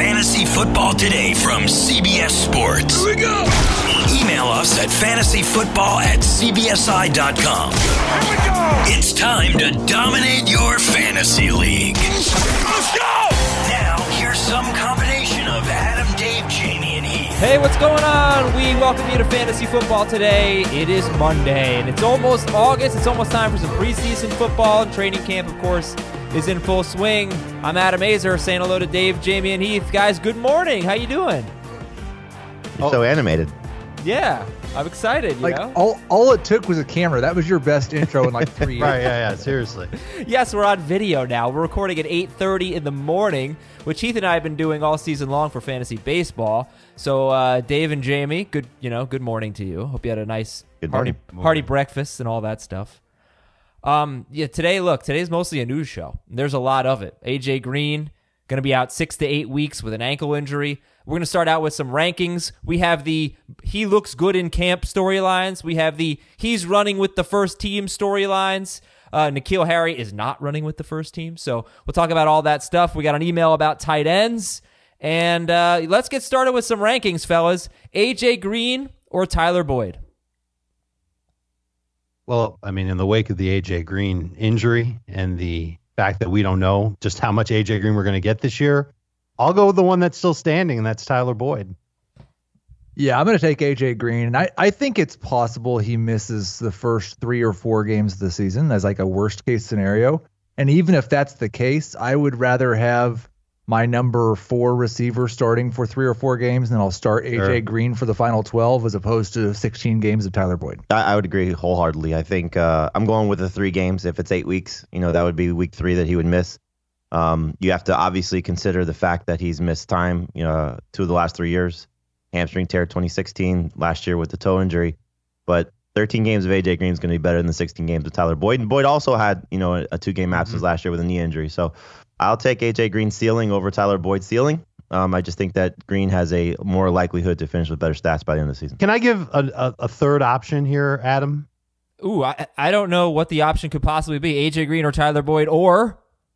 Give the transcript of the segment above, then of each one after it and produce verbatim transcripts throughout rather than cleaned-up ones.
Fantasy Football Today from C B S Sports. Here we go. Email us at fantasyfootball at c b s i dot com. Here we go. It's time to dominate your fantasy league. Let's go. Now, here's some combination of Adam, Dave, Jamie, and Heath. Hey, what's going on? We welcome you to Fantasy Football Today. It is Monday, and it's almost August. It's almost time for some preseason football, and training camp, of course, is in full swing. I'm Adam Azer, saying hello to Dave, Jamie, and Heath. Guys, good morning. How you doing? You're so animated. Yeah, I'm excited, you like know? all, all it took was a camera. That was your best intro in like three years. Right, yeah, yeah, seriously. Yes, we're on video now. We're recording at eight thirty in the morning, which Heath and I have been doing all season long for fantasy baseball. So, uh, Dave and Jamie, good, you know, good morning to you. Hope you had a nice Good hearty, morning. hearty breakfast and all that stuff. Um, yeah, today, look, today's mostly a news show. There's a lot of it. A J Green going to be out six to eight weeks with an ankle injury. We're going to start out with some rankings. We have the he looks good in camp storylines. We have the he's running with the first team storylines. Uh, N'Keal Harry is not running with the first team. So we'll talk about all that stuff. We got an email about tight ends. And uh, let's get started with some rankings, fellas. A J Green or Tyler Boyd? Well, I mean, in the wake of the A J Green injury and the fact that we don't know just how much A J Green we're going to get this year, I'll go with the one that's still standing, and that's Tyler Boyd. Yeah, I'm going to take A J Green, and I, I think it's possible he misses the first three or four games of the season as like a worst case scenario. And even if that's the case, I would rather have my number four receiver starting for three or four games, and then I'll start sure. A J Green for the final twelve as opposed to sixteen games of Tyler Boyd. I, I would agree wholeheartedly. I think uh, I'm going with the three games. If it's eight weeks, you know, that would be week three that he would miss. Um, you have to obviously consider the fact that he's missed time, you know, two of the last three years. Hamstring tear twenty sixteen, last year with the toe injury. But thirteen games of A J Green is going to be better than the sixteen games of Tyler Boyd. And Boyd also had, you know, a, a two-game absence mm-hmm. last year with a knee injury. So I'll take A J Green ceiling over Tyler Boyd ceiling. Um, I just think that Green has a more likelihood to finish with better stats by the end of the season. Can I give a, a, a third option here, Adam? Ooh, I, I don't know what the option could possibly be. A J Green or Tyler Boyd, or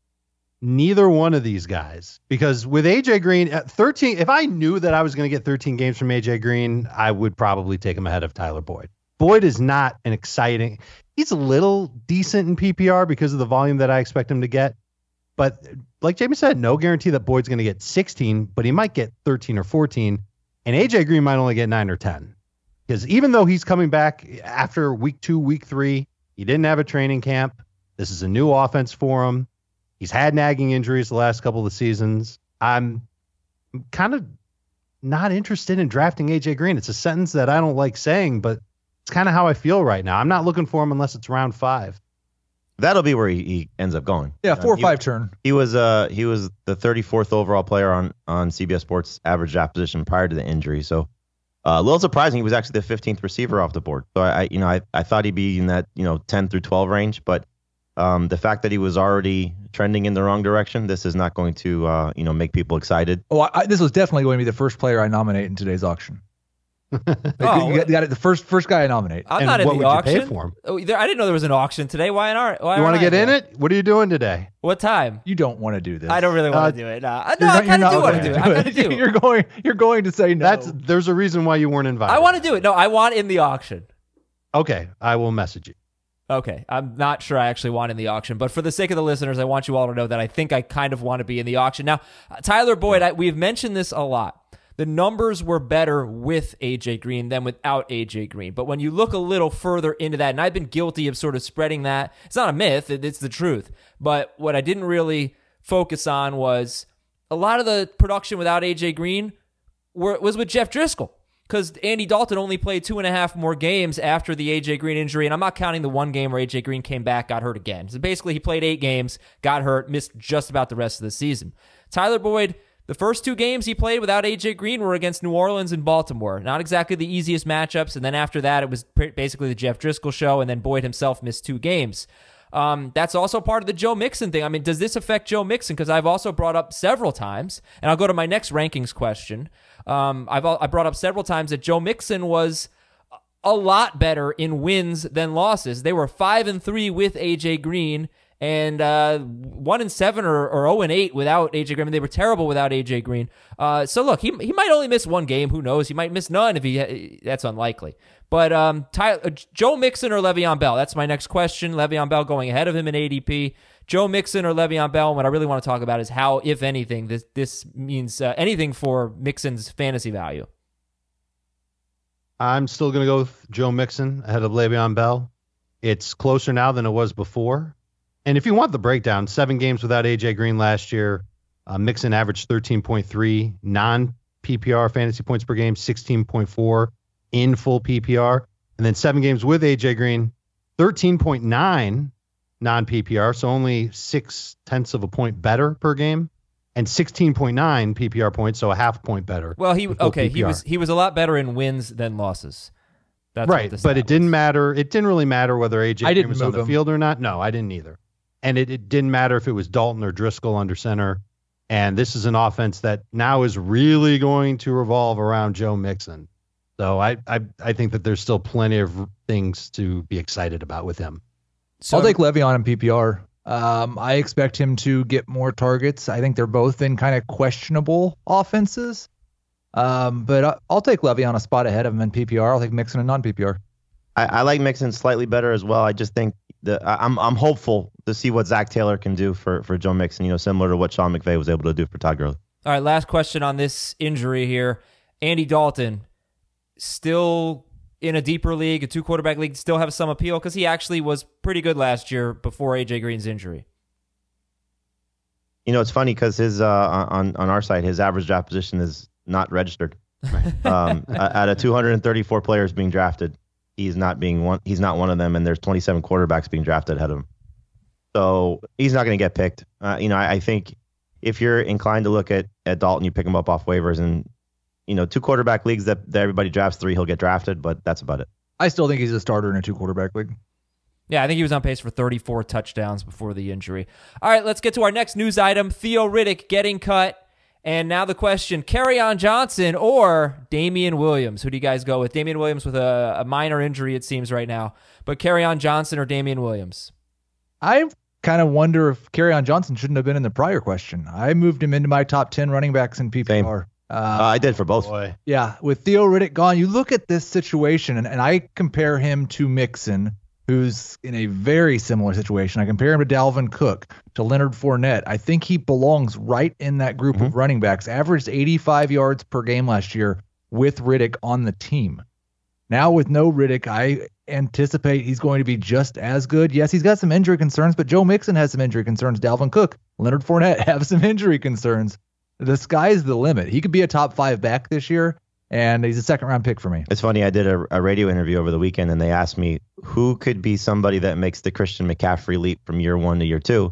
neither one of these guys. Because with A J Green at thirteen, if I knew that I was going to get thirteen games from A J Green, I would probably take him ahead of Tyler Boyd. Boyd is not an exciting. He's a little decent in P P R because of the volume that I expect him to get. But like Jamie said, no guarantee that Boyd's going to get sixteen, but he might get thirteen or fourteen. And A J Green might only get nine or ten. Because even though he's coming back after week two, week three, he didn't have a training camp. This is a new offense for him. He's had nagging injuries the last couple of seasons. I'm kind of not interested in drafting A J Green. It's a sentence that I don't like saying, but it's kind of how I feel right now. I'm not looking for him unless it's round five. That'll be where he, he ends up going. Yeah, four uh, or five he, turn. He was uh he was the thirty-fourth overall player on on C B S Sports average draft position prior to the injury. So uh, a little surprising. He was actually the fifteenth receiver off the board. So I, I you know I, I thought he'd be in that you know ten through twelve range, but um the fact that he was already trending in the wrong direction, this is not going to uh you know make people excited. Oh, I, I, this was definitely going to be the first player I nominate in today's auction. Like, oh, you got, you got it, the first first guy I nominate. I'm and not in what the would auction. you pay for him? Oh, there, I didn't know there was an auction today. Why not? Why You want to get in it? it? What are you doing today? What time? You don't want to do this. I don't really want Uh, to do it. No, I- You're no I not- you're kind of not do want to gonna do it. I kind of do. You're going. You're going to say no. That's there's a reason why you weren't invited. I want to do it. No, I want in the auction. Okay, I will message you. Okay, I'm not sure I actually want in the auction, but for the sake of the listeners, I want you all to know that I think I kind of want to be in the auction. Now, uh, Tyler Boyd, I, we've mentioned this a lot. The numbers were better with A J Green than without A J Green. But when you look a little further into that, and I've been guilty of sort of spreading that, it's not a myth, it, it's the truth. But what I didn't really focus on was a lot of the production without A J Green were, was with Jeff Driscoll. Because Andy Dalton only played two and a half more games after the A J Green injury, and I'm not counting the one game where A J Green came back, got hurt again. So basically, he played eight games, got hurt, missed just about the rest of the season. Tyler Boyd, the first two games he played without A J Green were against New Orleans and Baltimore. Not exactly the easiest matchups, and then after that, it was basically the Jeff Driscoll show, and then Boyd himself missed two games. Um, that's also part of the Joe Mixon thing. I mean, does this affect Joe Mixon? Because I've also brought up several times, and I'll go to my next rankings question. Um, I've I brought up several times that Joe Mixon was a lot better in wins than losses. They were five and three with A J Green and uh, one and seven or, or zero and eight without A J Green. I mean, they were terrible without A J Green. Uh, so look, he he might only miss one game. Who knows? He might miss none if he. That's unlikely. But um, Ty, uh, Joe Mixon or Le'Veon Bell? That's my next question. Le'Veon Bell going ahead of him in A D P. Joe Mixon or Le'Veon Bell? And what I really want to talk about is how, if anything, this this means uh, anything for Mixon's fantasy value. I'm still going to go with Joe Mixon ahead of Le'Veon Bell. It's closer now than it was before. And if you want the breakdown, seven games without A J Green last year, uh, Mixon averaged thirteen point three non-P P R fantasy points per game, sixteen point four in full P P R. And then seven games with A J Green, thirteen point nine non-P P R, so only six tenths of a point better per game, and sixteen point nine P P R points, so a half point better. Well, he okay, P P R. he was he was a lot better in wins than losses. That's right, but it didn't matter. It didn't really matter whether A J Green was on the him. field or not. No, I didn't either. And it, it didn't matter if it was Dalton or Driscoll under center. And this is an offense that now is really going to revolve around Joe Mixon. So I I, I think that there's still plenty of things to be excited about with him. So, I'll take Le'Veon in P P R. Um, I expect him to get more targets. I think they're both in kind of questionable offenses. Um, but I'll take Le'Veon a spot ahead of him in P P R. I'll take Mixon in non-P P R. I, I like Mixon slightly better as well. I just think that I- I'm I'm hopeful to see what Zach Taylor can do for, for Joe Mixon, you know, similar to what Sean McVay was able to do for Todd Gurley. All right, last question on this injury here. Andy Dalton, still in a deeper league, a two-quarterback league, still have some appeal because he actually was pretty good last year before A J Green's injury. You know, it's funny because his uh, on on our site, his average draft position is not registered. um, out of two hundred thirty-four players being drafted, he's not being one. He's not one of them, and there's twenty-seven quarterbacks being drafted ahead of him. So he's not going to get picked. Uh, you know, I, I think if you're inclined to look at at Dalton, you pick him up off waivers, and you know, two quarterback leagues that, that everybody drafts three, he'll get drafted, but that's about it. I still think he's a starter in a two-quarterback league. Yeah, I think he was on pace for thirty-four touchdowns before the injury. All right, let's get to our next news item. Theo Riddick getting cut. And now the question, Kerryon Johnson or Damian Williams? Who do you guys go with? Damian Williams with a, a minor injury, it seems, right now. But Kerryon Johnson or Damian Williams? I kind of wonder if Kerryon Johnson shouldn't have been in the prior question. I moved him into my top ten running backs in P P R. Uh, Uh, I did for both. Boy. Yeah, with Theo Riddick gone, you look at this situation, and, and I compare him to Mixon, who's in a very similar situation. I compare him to Dalvin Cook, to Leonard Fournette. I think he belongs right in that group Mm-hmm. of running backs. Averaged eighty-five yards per game last year with Riddick on the team. Now with no Riddick, I anticipate he's going to be just as good. Yes, he's got some injury concerns, but Joe Mixon has some injury concerns. Dalvin Cook, Leonard Fournette have some injury concerns. The sky's the limit. He could be a top five back this year, and he's a second round pick for me. It's funny. I did a, a radio interview over the weekend, and they asked me who could be somebody that makes the Christian McCaffrey leap from year one to year two.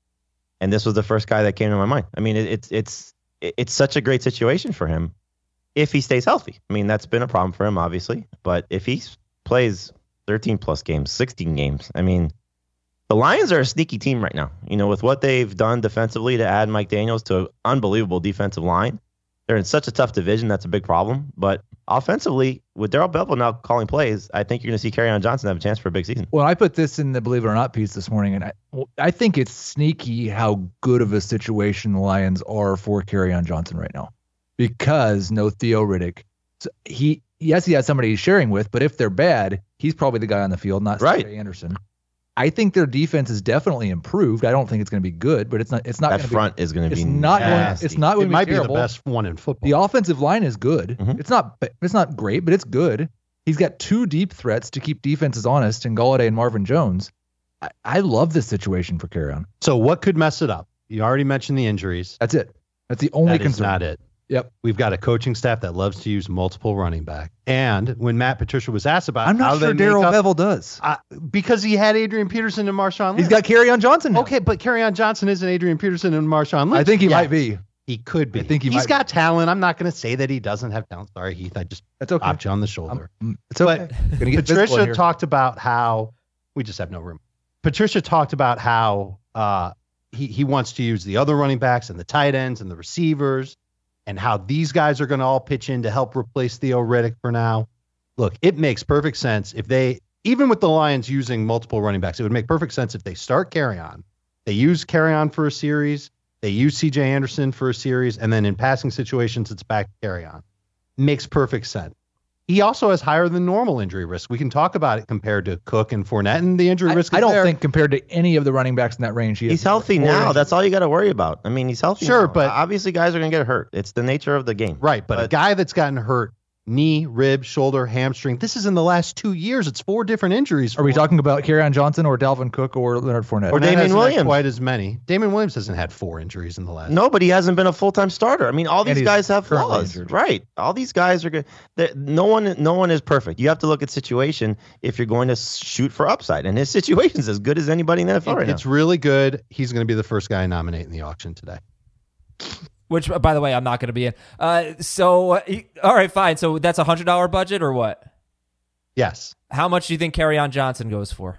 And this was the first guy that came to my mind. I mean, it, it's it's it's such a great situation for him if he stays healthy. I mean, that's been a problem for him, obviously. But if he plays thirteen plus games, sixteen games, I mean, the Lions are a sneaky team right now. You know, with what they've done defensively to add Mike Daniels to an unbelievable defensive line. They're in such a tough division. That's a big problem. But offensively, with Darrell Bevell now calling plays, I think you're going to see Kerryon Johnson have a chance for a big season. Well, I put this in the Believe It or Not piece this morning, and I, I think it's sneaky how good of a situation the Lions are for Kerryon Johnson right now, because no Theo Riddick. So he, yes, he has somebody he's sharing with, but if they're bad, he's probably the guy on the field, not Right. Trey Anderson. I think their defense is definitely improved. I don't think it's going to be good, but it's not. It's not. That gonna front be, is going to It's be not going. nasty. It's not going It to be might be terrible. the best one in football. The offensive line is good. Mhm. It's not. It's not great, but it's good. He's got two deep threats to keep defenses honest in Golladay and Marvin Jones. I, I love this situation for Kerryon. So what could mess it up? You already mentioned the injuries. That's it. That's the only That is concern. not it. Yep. We've got a coaching staff that loves to use multiple running back. And when Matt Patricia was asked about I'm how not they sure make Darrell up- Bevell does. uh, because he had Adrian Peterson and Marshawn Lynch. He's got Kerryon Johnson now. Okay, but Kerryon Johnson isn't Adrian Peterson and Marshawn Lynch. I think he Yeah, might be. He could be. I think he He's might got talent. I'm not going to say that he doesn't have talent. Sorry, Heath. I just That's okay. popped you on the shoulder. Um, it's okay. But Gonna get physical in Patricia here. talked about how we just have no room. Patricia talked about how uh, he he wants to use the other running backs and the tight ends and the receivers, and how these guys are going to all pitch in to help replace Theo Riddick for now. Look, it makes perfect sense if they, even with the Lions using multiple running backs, it would make perfect sense if they start Kerryon They use Kerryon for a series. They use C J Anderson for a series. And then in passing situations, it's back to Kerryon. Makes perfect sense. He also has higher than normal injury risk. We can talk about it compared to Cook and Fournette, and the injury I, risk is I don't there. think compared to any of the running backs in that range, he He's healthy now. Injuries. That's all you got to worry about. I mean, he's healthy. Sure, now. but obviously guys are going to get hurt. It's the nature of the game. Right, but, but a guy that's gotten hurt, knee, rib, shoulder, hamstring. This is in the last two years. It's four different injuries. Are we talking about Kerryon Johnson or Dalvin Cook or Leonard Fournette? Or Damian Williams? Quite as many. Damian Williams hasn't had four injuries in the last. No, but he hasn't been a full-time starter. I mean, all these guys have flaws, injured. right? All these guys are good. No one, no one is perfect. You have to look at situation if you're going to shoot for upside, and his situation's as good as anybody in the N F L it, right now. It's really good. He's going to be the first guy I nominate in the auction today. Which, by the way, I'm not going to be in. Uh, so, uh, all right, fine. So that's a one hundred dollars budget or what? Yes. How much do you think Kerryon Johnson goes for?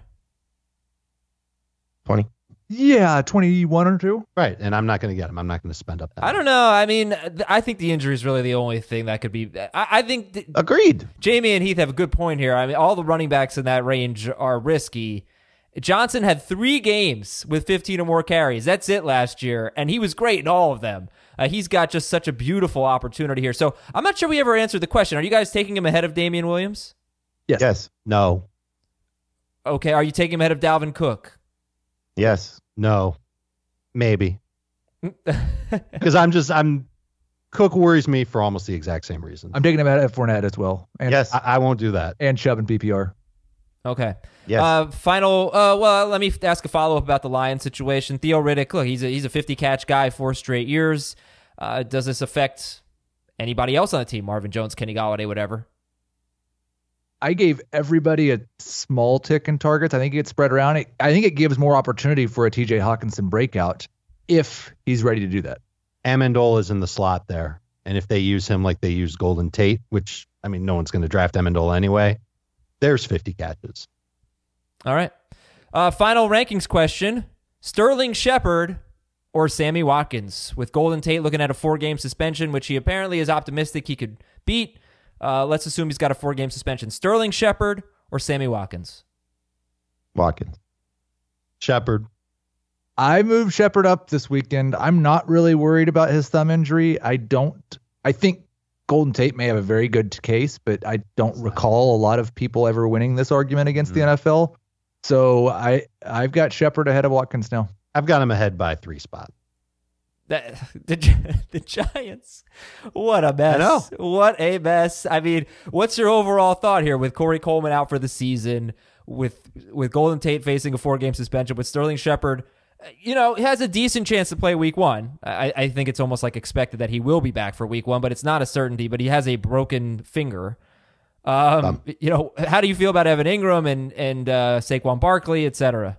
twenty. Yeah, twenty-one or two. Right, and I'm not going to get him. I'm not going to spend up that. I don't know. I mean, I think the injury is really the only thing that could be. I, I think. Th- Agreed. Jamie and Heath have a good point here. I mean, all the running backs in that range are risky. Johnson had three games with fifteen or more carries. That's it last year, and he was great in all of them. Uh, he's got just such a beautiful opportunity here. So I'm not sure we ever answered the question. Are you guys taking him ahead of Damian Williams? Yes. Yes. No. Okay. Are you taking him ahead of Dalvin Cook? Yes. No. Maybe. Because I'm just, I'm, Cook worries me for almost the exact same reason. I'm taking him ahead of Fournette as well. And, yes. I, I won't do that. And Chubb in P P R. Okay. Yes. Uh, final. Uh, well, let me ask a follow up about the Lions situation. Theo Riddick. Look, he's a he's a fifty catch guy, four straight years. Uh, does this affect anybody else on the team? Marvin Jones, Kenny Golladay, whatever. I gave everybody a small tick in targets. I think it gets spread around. I think it gives more opportunity for a T J Hawkinson breakout if he's ready to do that. Amendola is in the slot there, and if they use him like they use Golden Tate, which I mean, no one's going to draft Amendola anyway. There's fifty catches. All right. Uh, final rankings question. Sterling Shepard or Sammy Watkins? With Golden Tate looking at a four-game suspension, which he apparently is optimistic he could beat. Uh, let's assume he's got a four-game suspension. Sterling Shepard or Sammy Watkins? Watkins. Shepard. I moved Shepard up this weekend. I'm not really worried about his thumb injury. I don't. I think Golden Tate may have a very good case, but I don't recall a lot of people ever winning this argument against mm-hmm. the N F L. So I, I've got Shepard ahead of Watkins now. I've got him ahead by three spots. That, the, the Giants, what a mess. I know. What a mess. I mean, what's your overall thought here with Corey Coleman out for the season, with with Golden Tate facing a four-game suspension, with Sterling Shepard, you know, he has a decent chance to play week one. I, I think it's almost like expected that he will be back for week one, but it's not a certainty, but he has a broken finger. Um, um, you know, how do you feel about Evan Ingram and, and uh, Saquon Barkley, et cetera?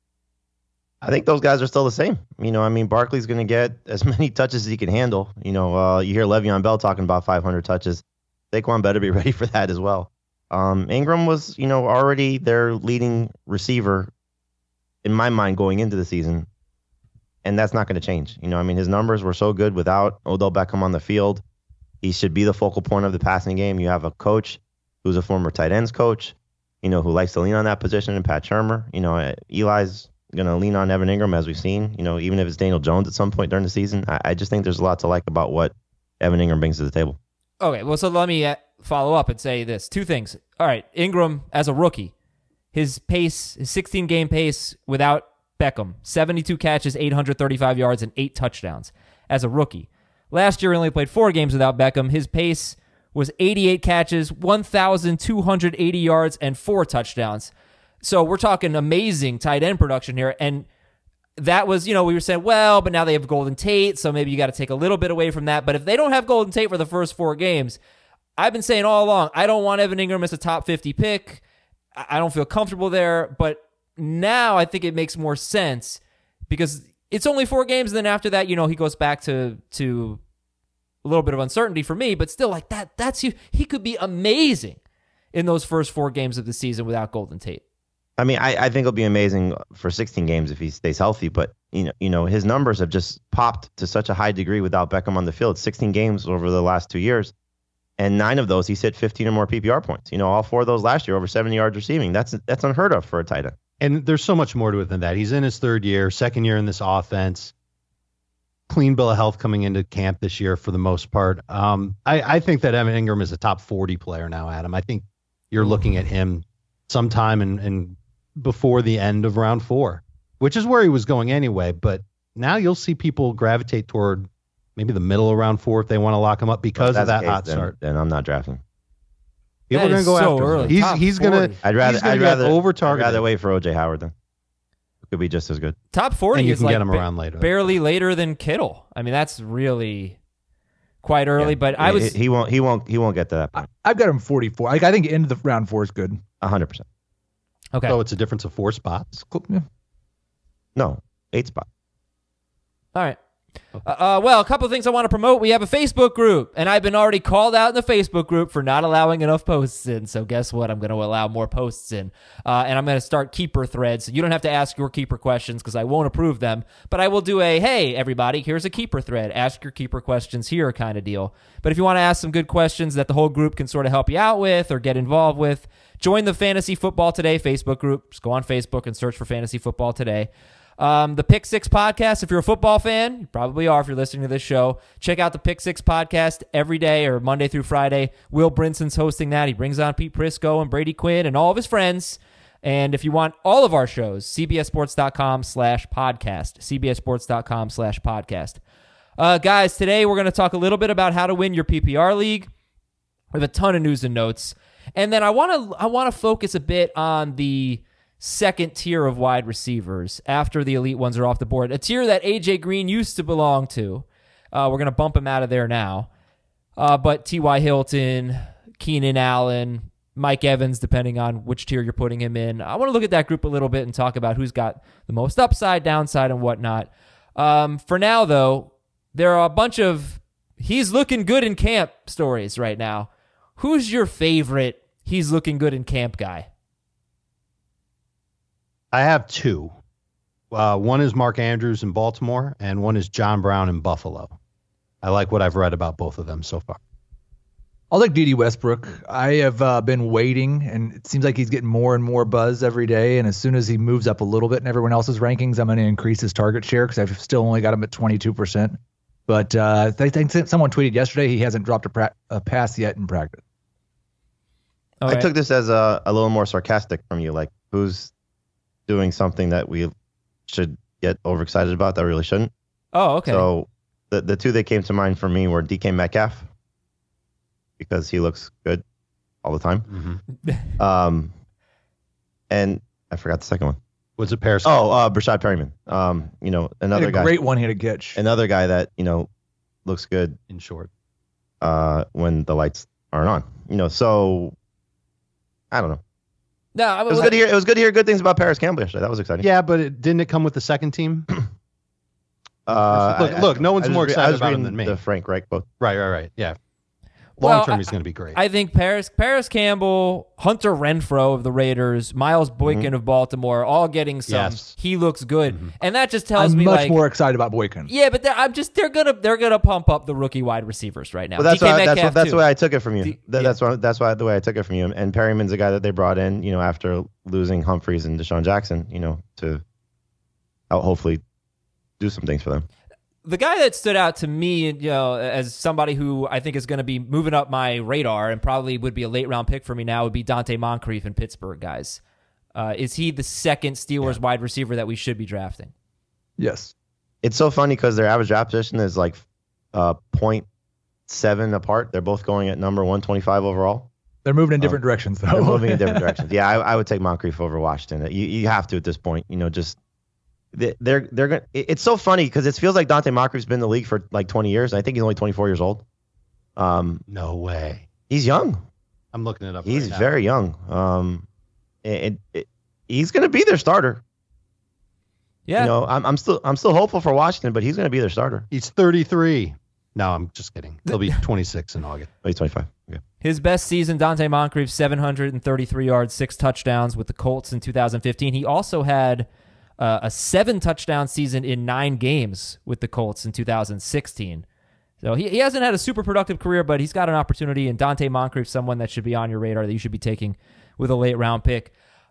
I think those guys are still the same. You know, I mean, Barkley's going to get as many touches as he can handle. You know, uh, you hear Le'Veon Bell talking about five hundred touches. Saquon better be ready for that as well. Um, Ingram was, you know, already their leading receiver in my mind going into the season, and that's not going to change. You know, I mean, his numbers were so good without Odell Beckham on the field. He should be the focal point of the passing game. You have a coach who's a former tight ends coach, you know, who likes to lean on that position, and Pat Shurmur. You know, Eli's going to lean on Evan Ingram, as we've seen, you know, even if it's Daniel Jones at some point during the season. I, I just think there's a lot to like about what Evan Ingram brings to the table. Okay, well, so let me follow up and say this. Two things. All right, Ingram as a rookie, his pace, his sixteen-game pace without Beckham, seventy-two catches, eight hundred thirty-five yards, and eight touchdowns as a rookie. Last year, he only played four games without Beckham. His pace was eighty-eight catches, one thousand two hundred eighty yards, and four touchdowns. So we're talking amazing tight end production here. And that was, you know, we were saying, well, but now they have Golden Tate, so maybe you got to take a little bit away from that. But if they don't have Golden Tate for the first four games, I've been saying all along, I don't want Evan Ingram as a top fifty pick. I don't feel comfortable there. But now I think it makes more sense because it's only four games. And then after that, you know, he goes back to to a little bit of uncertainty for me. But still, like that, that's you. He could be amazing in those first four games of the season without Golden Tate. I mean, I, I think it'll be amazing for sixteen games if he stays healthy. But you know, you know, his numbers have just popped to such a high degree without Beckham on the field. sixteen games over the last two years, and nine of those he's hit fifteen or more P P R points. You know, all four of those last year over seventy yards receiving. That's that's unheard of for a tight end. And there's so much more to it than that. He's in his third year, second year in this offense. Clean bill of health coming into camp this year for the most part. Um, I, I think that Evan Ingram is a top forty player now, Adam. I think you're looking at him sometime in, in before the end of round four, which is where he was going anyway. But now you'll see people gravitate toward maybe the middle of round four if they want to lock him up because of that case, hot then, start. Then I'm not drafting. People That are going is to go so after early. him. He's Top he's going forty. to I'd rather he's gonna I'd get rather over I'd rather targeted. wait for O J Howard then. It could be just as good. Top forty And you is can like get him ba- around later. barely later than Kittle. I mean, that's really quite early. Yeah. But I was He, he won't he won't he won't get to that I, point. I've got him forty-four. Like I think end of the round four is good. A hundred percent. okay. So it's a difference of four spots. Cool. Yeah. No, eight spot. All right. Uh, uh, well, a couple of things I want to promote. We have a Facebook group, and I've been already called out in the Facebook group for not allowing enough posts in. So guess what? I'm going to allow more posts in, uh, and I'm going to start keeper threads. So you don't have to ask your keeper questions because I won't approve them, but I will do a, hey, everybody, here's a keeper thread. Ask your keeper questions here kind of deal. But if you want to ask some good questions that the whole group can sort of help you out with or get involved with, join the Fantasy Football Today Facebook group. Just go on Facebook and search for Fantasy Football Today. Um, the Pick Six podcast, if you're a football fan, you probably are if you're listening to this show, check out the Pick Six podcast every day or Monday through Friday. Will Brinson's hosting that. He brings on Pete Prisco and Brady Quinn and all of his friends. And if you want all of our shows, cbssports.com slash podcast, cbssports.com slash podcast. Uh, guys, today we're going to talk a little bit about how to win your P P R league. We have a ton of news and notes. And then I want to I want to focus a bit on the second tier of wide receivers after the elite ones are off the board. A tier that A J Green used to belong to. Uh, we're going to bump him out of there now. Uh, but T Y. Hilton, Keenan Allen, Mike Evans, depending on which tier you're putting him in. I want to look at that group a little bit and talk about who's got the most upside, downside, and whatnot. Um, for now, though, there are a bunch of he's looking good in camp stories right now. Who's your favorite he's looking good in camp guy? I have two. Uh, one is Mark Andrews in Baltimore, and one is John Brown in Buffalo. I like what I've read about both of them so far. I'll take D D Westbrook. I have uh, been waiting, and it seems like he's getting more and more buzz every day. And as soon as he moves up a little bit in everyone else's rankings, I'm going to increase his target share because I've still only got him at twenty-two percent. But uh, I think someone tweeted yesterday he hasn't dropped a, pra- a pass yet in practice. All I right. took this as a, a little more sarcastic from you, like who's doing something that we should get overexcited about that we really shouldn't. Oh, okay. So the the two that came to mind for me were D K Metcalf because he looks good all the time. Mm-hmm. Um, and I forgot the second one. Was it Paris? Oh, uh, Brashad Perryman. Um, you know, another a guy, great one-handed catch. another guy that you know looks good in short. uh, when the lights aren't on. You know, so I don't know. no, I It mean, was good to hear. It was good to hear good things about Paris Campbell yesterday. That was exciting. Yeah, but it, didn't it come with the second team? Uh, Look- I- look, no one's I was more re- excited I was about him reading than me. The Frank Reich quote. Right, right, right. Yeah. Long Well, term, I- he's going to be great. I think Paris Paris Campbell, Hunter Renfrow of the Raiders, Miles Boykin Mm-hmm. of Baltimore, all getting some. Yes. He looks good, and that just tells I'm me much like, more excited about Boykin. yeah, but they're- I'm just they're gonna they're gonna pump up the rookie wide receivers right now. Well, that's D K why that's Metcalf what, that's too. the way I took it from you. D- That- yeah. That's why that's why the way I took it from you. And Perryman's a guy that they brought in, you know, after losing Humphreys and Deshaun Jackson, you know, to help hopefully do some things for them. The guy that stood out to me, you know, as somebody who I think is going to be moving up my radar and probably would be a late round pick for me now would be Dante Moncrief in Pittsburgh, guys. Uh, is he the second Steelers wide receiver that we should be drafting? Yes. It's so funny because their average draft position is like uh, zero point seven apart. They're both going at number one twenty-five overall. They're moving in different directions, though. They're moving in different directions. Yeah, I, I would take Moncrief over Washington. You you have to at this point. You know, just they- they're they're going. It's so funny because it feels like Dante Moncrief's been in the league for like twenty years. I think he's only twenty-four years old. Um, no way. he's young. I'm looking it up. He's right now. very young. Um, and it, he's going to be their starter. Yeah. You know, I'm I'm still I'm still hopeful for Washington, but he's going to be their starter. He's thirty-three. No, I'm just kidding. He'll be twenty-six in August. Oh, he's twenty-five. Okay. His best season, Dante Moncrief, seven hundred thirty-three yards, six touchdowns with the Colts in two thousand fifteen. He also had uh, a seven touchdown season in nine games with the Colts in two thousand sixteen. So he, he hasn't had a super productive career, but he's got an opportunity, and Dante Moncrief, someone that should be on your radar that you should be taking with a late round pick.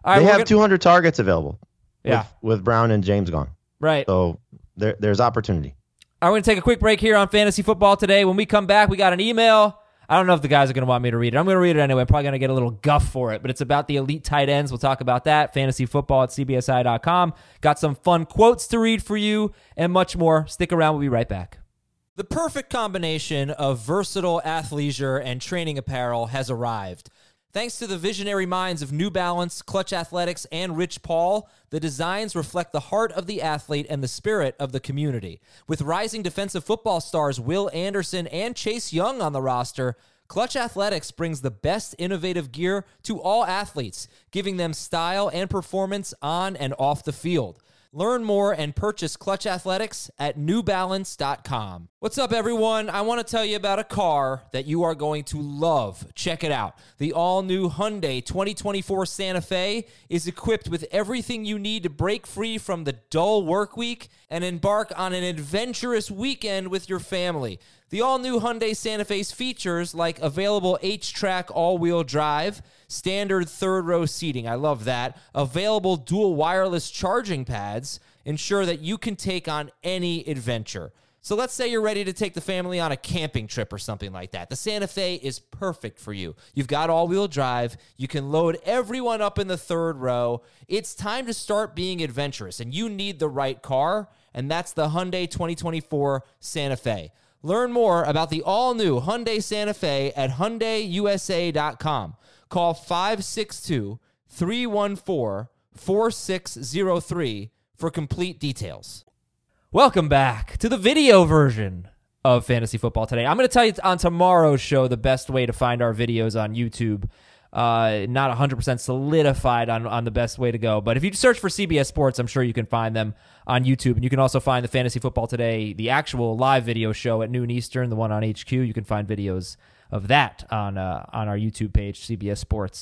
All right, they we're have gonna- two hundred targets available. Yeah. With, with Brown and James gone. Right. So there, there's opportunity. All right, we're going to take a quick break here on Fantasy Football Today. When we come back, we got an email. I don't know if the guys are going to want me to read it. I'm going to read it anyway. I'm probably going to get a little guff for it, but it's about the elite tight ends. We'll talk about that. Fantasy football at C B S I dot com. Got some fun quotes to read for you and much more. Stick around. We'll be right back. The perfect combination of versatile athleisure and training apparel has arrived. Thanks to the visionary minds of New Balance, Clutch Athletics, and Rich Paul, the designs reflect the heart of the athlete and the spirit of the community. With rising defensive football stars Will Anderson and Chase Young on the roster, Clutch Athletics brings the best innovative gear to all athletes, giving them style and performance on and off the field. Learn more and purchase Clutch Athletics at new balance dot com. What's up, everyone? I want to tell you about a car that you are going to love. Check it out. The all-new Hyundai twenty twenty-four Santa Fe is equipped with everything you need to break free from the dull work week and embark on an adventurous weekend with your family. The all-new Hyundai Santa Fe's features like available H-Track all-wheel drive, standard third-row seating, I love that, available dual wireless charging pads, ensure that you can take on any adventure. So let's say you're ready to take the family on a camping trip or something like that. The Santa Fe is perfect for you. You've got all-wheel drive. You can load everyone up in the third row. It's time to start being adventurous, and you need the right car, and that's the Hyundai twenty twenty-four Santa Fe. Learn more about the all-new Hyundai Santa Fe at Hyundai U S A dot com. Call five six two, three one four, four six zero three for complete details. Welcome back to the video version of Fantasy Football Today. I'm going to tell you on tomorrow's show the best way to find our videos on YouTube. Uh, not one hundred percent solidified on, on the best way to go, but if you search for C B S Sports, I'm sure you can find them on YouTube. And you can also find the Fantasy Football Today, the actual live video show at noon Eastern, the one on H Q. You can find videos of that on uh, on our YouTube page, C B S Sports.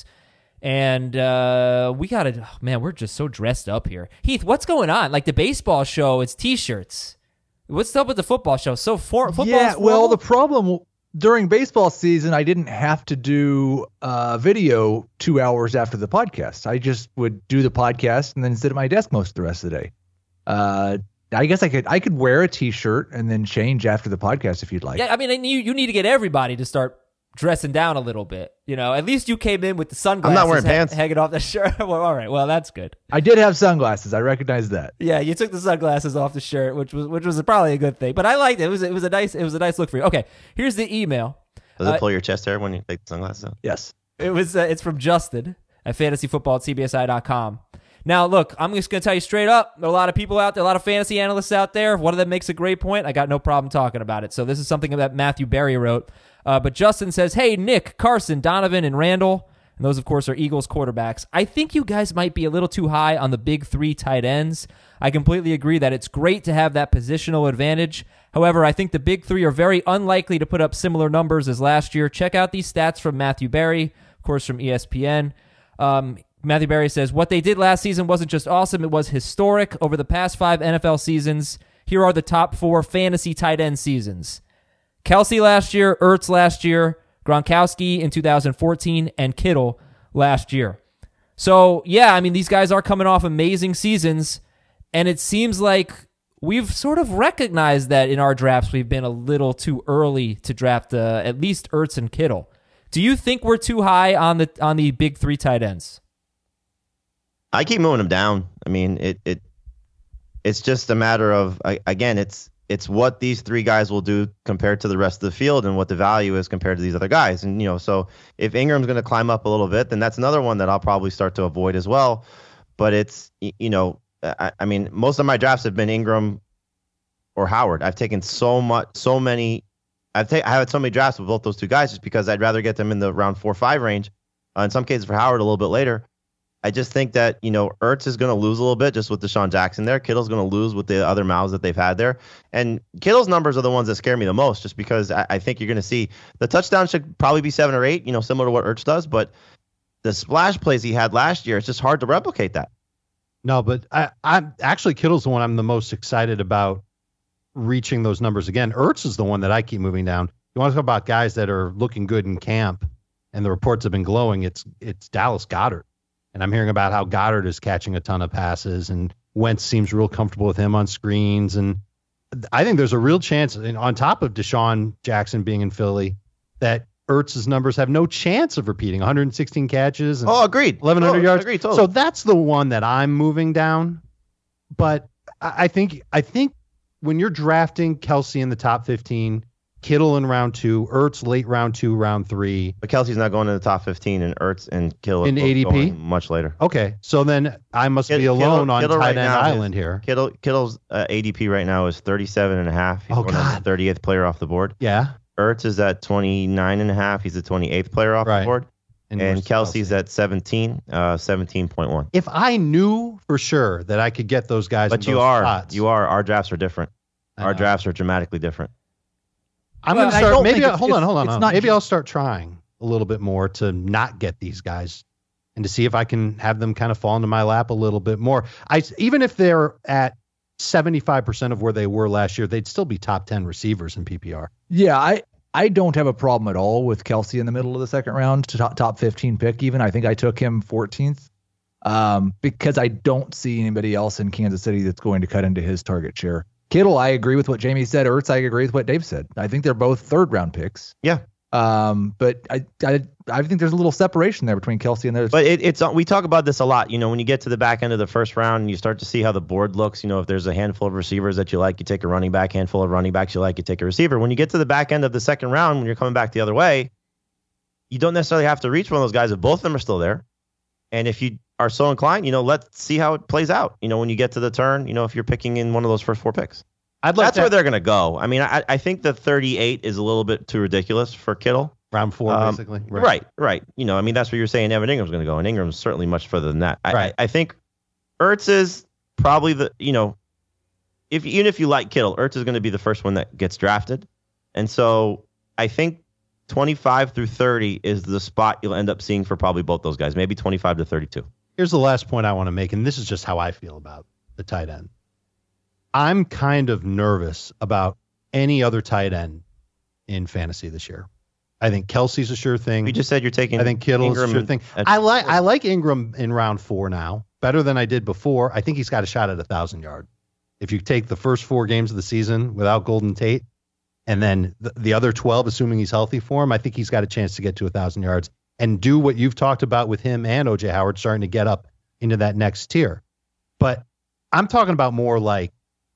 And uh, we got to, oh, man, we're just so dressed up here. Heath, what's going on? Like the baseball show, it's T-shirts. What's up with the football show? So for football, yeah, well, the problem during baseball season, I didn't have to do uh, video two hours after the podcast. I just would do the podcast and then sit at my desk most of the rest of the day. Uh, I guess I could I could wear a T-shirt and then change after the podcast if you'd like. Yeah, I mean, you you need to get everybody to start dressing down a little bit. You know, at least you came in with the sunglasses. I'm not wearing ha- pants. hanging off the shirt. Well, all right, well, that's good. I did have sunglasses. I recognize that. Yeah, you took the sunglasses off the shirt, which was which was probably a good thing. But I liked it. It was it was a nice it was a nice look for you. Okay, here's the email. Does it Uh, pull your chest hair when you take the sunglasses out? Yes. It was uh, it's from Justin at fantasy football at C B S I dot com. Now, look, I'm just going to tell you straight up, there are a lot of people out there, a lot of fantasy analysts out there. One of them makes a great point. I got no problem talking about it. So this is something that Matthew Berry wrote. Uh, but Justin says, hey, Nick, Carson, Donovan, and Randall, and those, of course, are Eagles quarterbacks. I think you guys might be a little too high on the big three tight ends. I completely agree that it's great to have that positional advantage. However, I think the big three are very unlikely to put up similar numbers as last year. Check out these stats from Matthew Berry, of course, from E S P N. Um, Matthew Berry says, what they did last season wasn't just awesome, it was historic. Over the past five N F L seasons, here are the top four fantasy tight end seasons. Kelsey last year, Ertz last year, Gronkowski in two thousand fourteen, and Kittle last year. So, yeah, I mean, these guys are coming off amazing seasons, and it seems like we've sort of recognized that in our drafts we've been a little too early to draft uh, at least Ertz and Kittle. Do you think we're too high on the on the big three tight ends? I keep moving them down. I mean, it it it's just a matter of, again, it's it's what these three guys will do compared to the rest of the field and what the value is compared to these other guys. And, you know, so if Ingram's going to climb up a little bit, then that's another one that I'll probably start to avoid as well. But it's, you know, I, I mean, most of my drafts have been Ingram or Howard. I've taken so much, so many, I've taken, I had so many drafts with both those two guys just because I'd rather get them in the round four or five range. Uh, in some cases for Howard a little bit later. I just think that, you know, Ertz is going to lose a little bit just with Deshaun Jackson there. Kittle's going to lose with the other mouths that they've had there. And Kittle's numbers are the ones that scare me the most just because I, I think you're going to see the touchdown should probably be seven or eight, you know, similar to what Ertz does. But the splash plays he had last year, it's just hard to replicate that. No, but I, I'm actually Kittle's the one I'm the most excited about reaching those numbers again. Ertz is the one that I keep moving down. You want to talk about guys that are looking good in camp and the reports have been glowing. It's it's Dallas Goedert. And I'm hearing about how Goddard is catching a ton of passes, and Wentz seems real comfortable with him on screens. And I think there's a real chance, and on top of Deshaun Jackson being in Philly, that Ertz's numbers have no chance of repeating. one hundred sixteen catches. And Oh, agreed. eleven hundred Oh, yards. agreed, totally. So that's the one that I'm moving down. But I I think I think when you're drafting Kelsey in the top fifteen, Kittle in round two, Ertz late round two, round three. But Kelsey's not going in the top fifteen, and Ertz and Kittle are In both A D P? going much later. Okay, so then I must Kid- be alone Kittle- on Kittle tight right end now island is- here. Kittle Kittle's uh, A D P right now is thirty-seven and a half. He's Oh, going as God. the thirtieth player off the board. Yeah. Ertz is at twenty-nine and a half. He's the twenty-eighth player off Right. the board. And And, where's Kelsey's Kelsey? at seventeen, uh, seventeen point one. If I knew for sure that I could get those guys, But in you those are, spots, you are. Our drafts are different. I Our know. drafts are dramatically different. I'm Well, going to I start. don't Maybe think I, it's- hold on, it's- hold on. it's hold on. not Maybe ju- I'll start trying a little bit more to not get these guys, and to see if I can have them kind of fall into my lap a little bit more. I even if they're at seventy-five percent of where they were last year, they'd still be top ten receivers in P P R. Yeah, I I don't have a problem at all with Kelsey in the middle of the second round to top, top fifteen pick. Even I think I took him fourteenth um, because I don't see anybody else in Kansas City that's going to cut into his target share. Kittle, I agree with what Jamie said. Ertz, I agree with what Dave said. I think they're both third round picks. Yeah. Um, but I, I I think there's a little separation there between Kelsey and those. But it, it's we talk about this a lot. You know, when you get to the back end of the first round and you start to see how the board looks, you know, if there's a handful of receivers that you like, you take a running back, handful of running backs you like, you take a receiver. When you get to the back end of the second round, when you're coming back the other way, you don't necessarily have to reach one of those guys if both of them are still there. And if you are so inclined, you know, let's see how it plays out. You know, when you get to the turn, you know, if you're picking in one of those first four picks. I'd like That's to, where they're going to go. I mean, I, I think the thirty-eight is a little bit too ridiculous for Kittle. round four, Um, basically. Right. right, You know, I mean, that's where you're saying Evan Ingram's going to go, and Ingram's certainly much further than that. I, Right. I, I think Ertz is probably the, you know, if even if you like Kittle, Ertz is going to be the first one that gets drafted, and so I think twenty-five through thirty is the spot you'll end up seeing for probably both those guys, maybe twenty-five to thirty-two. Here's the last point I want to make, and this is just how I feel about the tight end. I'm kind of nervous about any other tight end in fantasy this year. I think Kelsey's a sure thing. You just said you're taking. I think Kittle's Ingram a sure thing. at- I like I like Ingram in round four now, better than I did before. I think he's got a shot at a thousand yard. If you take the first four games of the season without Golden Tate, and then the, the other twelve, assuming he's healthy for him, I think he's got a chance to get to a thousand yards and do what you've talked about with him and O J Howard, starting to get up into that next tier. But I'm talking about more like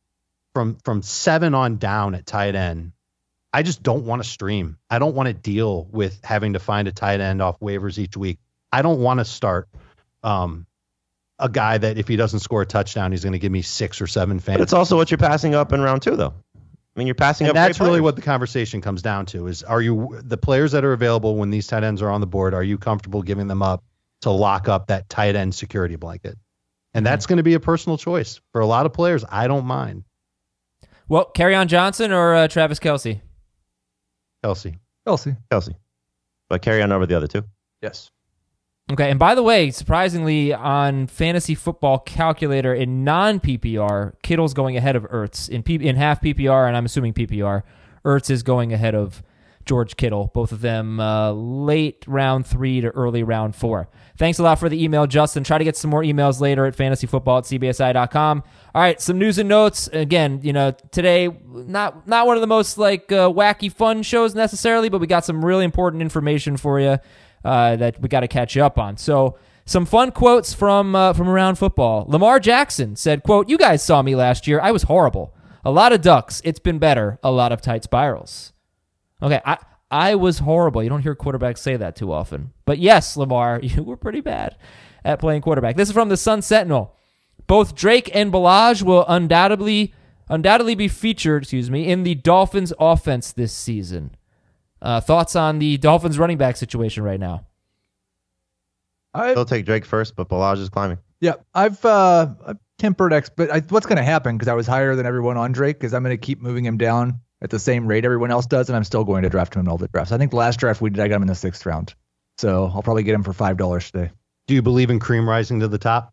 from from seven on down at tight end. I just don't want to stream. I don't want to deal with having to find a tight end off waivers each week. I don't want to start um, a guy that if he doesn't score a touchdown, he's going to give me six or seven But fantasy. it's also what you're passing up in round two, though. I mean, you're passing And up. that's great really players. what the conversation comes down to: is are you the players that are available when these tight ends are on the board? Are you comfortable giving them up to lock up that tight end security blanket? And that's going to be a personal choice for a lot of players. I don't mind. Well, Kerryon Johnson or uh, Travis Kelce? Kelsey. Kelsey. Kelsey, but carry on over the other two. Yes. Okay, and by the way, surprisingly, on Fantasy Football Calculator in non-P P R, Kittle's going ahead of Ertz. In P- in half P P R, and I'm assuming P P R, Ertz is going ahead of George Kittle, both of them uh, late round three to early round four. Thanks a lot for the email, Justin. Try to get some more emails later at fantasyfootball at c b s i dot com. All right, some news and notes. Again, you know, today, not not one of the most like uh, wacky fun shows necessarily, but we got some really important information for you uh, that we got to catch you up on. So some fun quotes from uh, from around football. Lamar Jackson said, quote, "You guys saw me last year. I was horrible. A lot of ducks. It's been better. A lot of tight spirals." Okay, I, I was horrible. You don't hear quarterbacks say that too often. But yes, Lamar, you were pretty bad at playing quarterback. This is from the Sun Sentinel. Both Drake and Ballage will undoubtedly undoubtedly be featured, excuse me, in the Dolphins offense this season. Uh, thoughts on the Dolphins running back situation right now? I, They'll take Drake first, but Ballage is climbing. yeah, I've uh, I've tempered ex, but I, what's going to happen because I was higher than everyone on Drake because I'm going to keep moving him down at the same rate everyone else does, and I'm still going to draft him in all the drafts. I think the last draft we did, I got him in the sixth round, so I'll probably get him for five dollars today. Do you believe in cream rising to the top?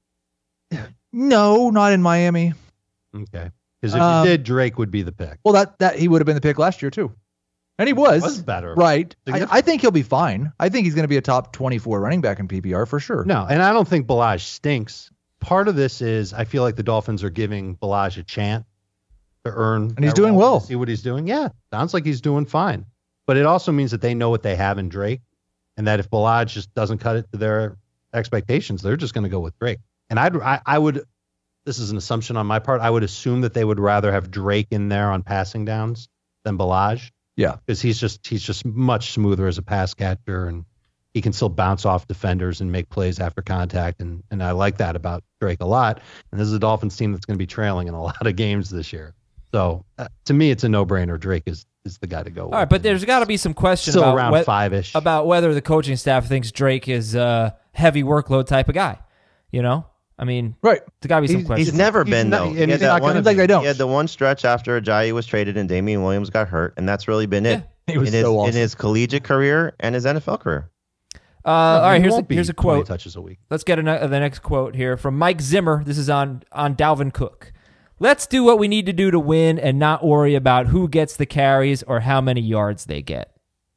No, not in Miami. Okay. Because if Um, you did, Drake would be the pick. Well, that that he would have been the pick last year too. And he was, was better. Right. I, I think he'll be fine. I think he's going to be a top twenty-four running back in P P R for sure. No, and I don't think Ballage stinks. Part of this is I feel like the Dolphins are giving Ballage a chance to earn. And he's doing well. See what he's doing. Yeah, sounds like he's doing fine. But it also means that they know what they have in Drake, and that if Ballage just doesn't cut it to their expectations, they're just going to go with Drake. And I'd, I, I would, this is an assumption on my part, I would assume that they would rather have Drake in there on passing downs than Ballage. Yeah, because he's just he's just much smoother as a pass catcher, and he can still bounce off defenders and make plays after contact, and and I like that about Drake a lot. And this is a Dolphins team that's going to be trailing in a lot of games this year. So uh, to me, it's a no-brainer. Drake is is the guy to go. All with. right, but there's got to be some question Still about around whe- five-ish. about whether the coaching staff thinks Drake is a heavy workload type of guy. You know, I mean, right. There's got to be some He's- question. He's never he's been not- though. and He had he's that not one- gonna be. Like they don't. He had the one stretch after Ajayi was traded and Damian Williams got hurt, and that's really been it Yeah. He was in his so awesome. in his collegiate career and his N F L career. Uh, all right, He here's a, won't be here's a twenty quote. touches a week. Let's get an, uh, the next quote here from Mike Zimmer. This is on on Dalvin Cook. Let's do what we need to do to win and not worry about who gets the carries or how many yards they get.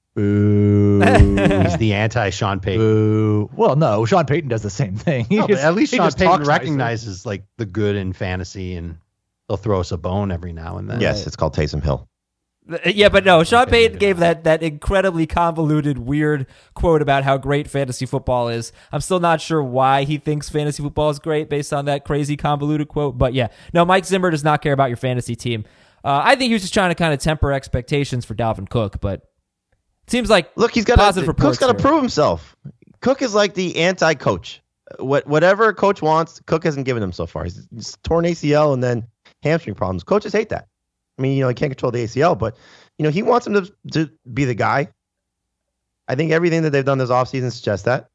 Boo. He's the anti-Sean Payton. Boo. Well, no, Sean Payton does the same thing. He No, but just- at least he Sean just Payton talks nicer. recognizes like the good in fantasy, and they'll throw us a bone every now and then. Yes, it's called Taysom Hill. Yeah, but no, Sean Okay, Payton maybe gave that that incredibly convoluted, weird quote about how great fantasy football is. I'm still not sure why he thinks fantasy football is great based on that crazy convoluted quote. But yeah, no, Mike Zimmer does not care about your fantasy team. Uh, I think he was just trying to kind of temper expectations for Dalvin Cook, but it seems like Look, he's got positive to. Cook's reports got to here. prove himself. Cook is like the anti-coach. What whatever a coach wants, Cook hasn't given him so far. He's, he's torn A C L and then hamstring problems. Coaches hate that. I mean, you know, he can't control the A C L, but you know, he wants him to to be the guy. I think everything that they've done this offseason suggests that.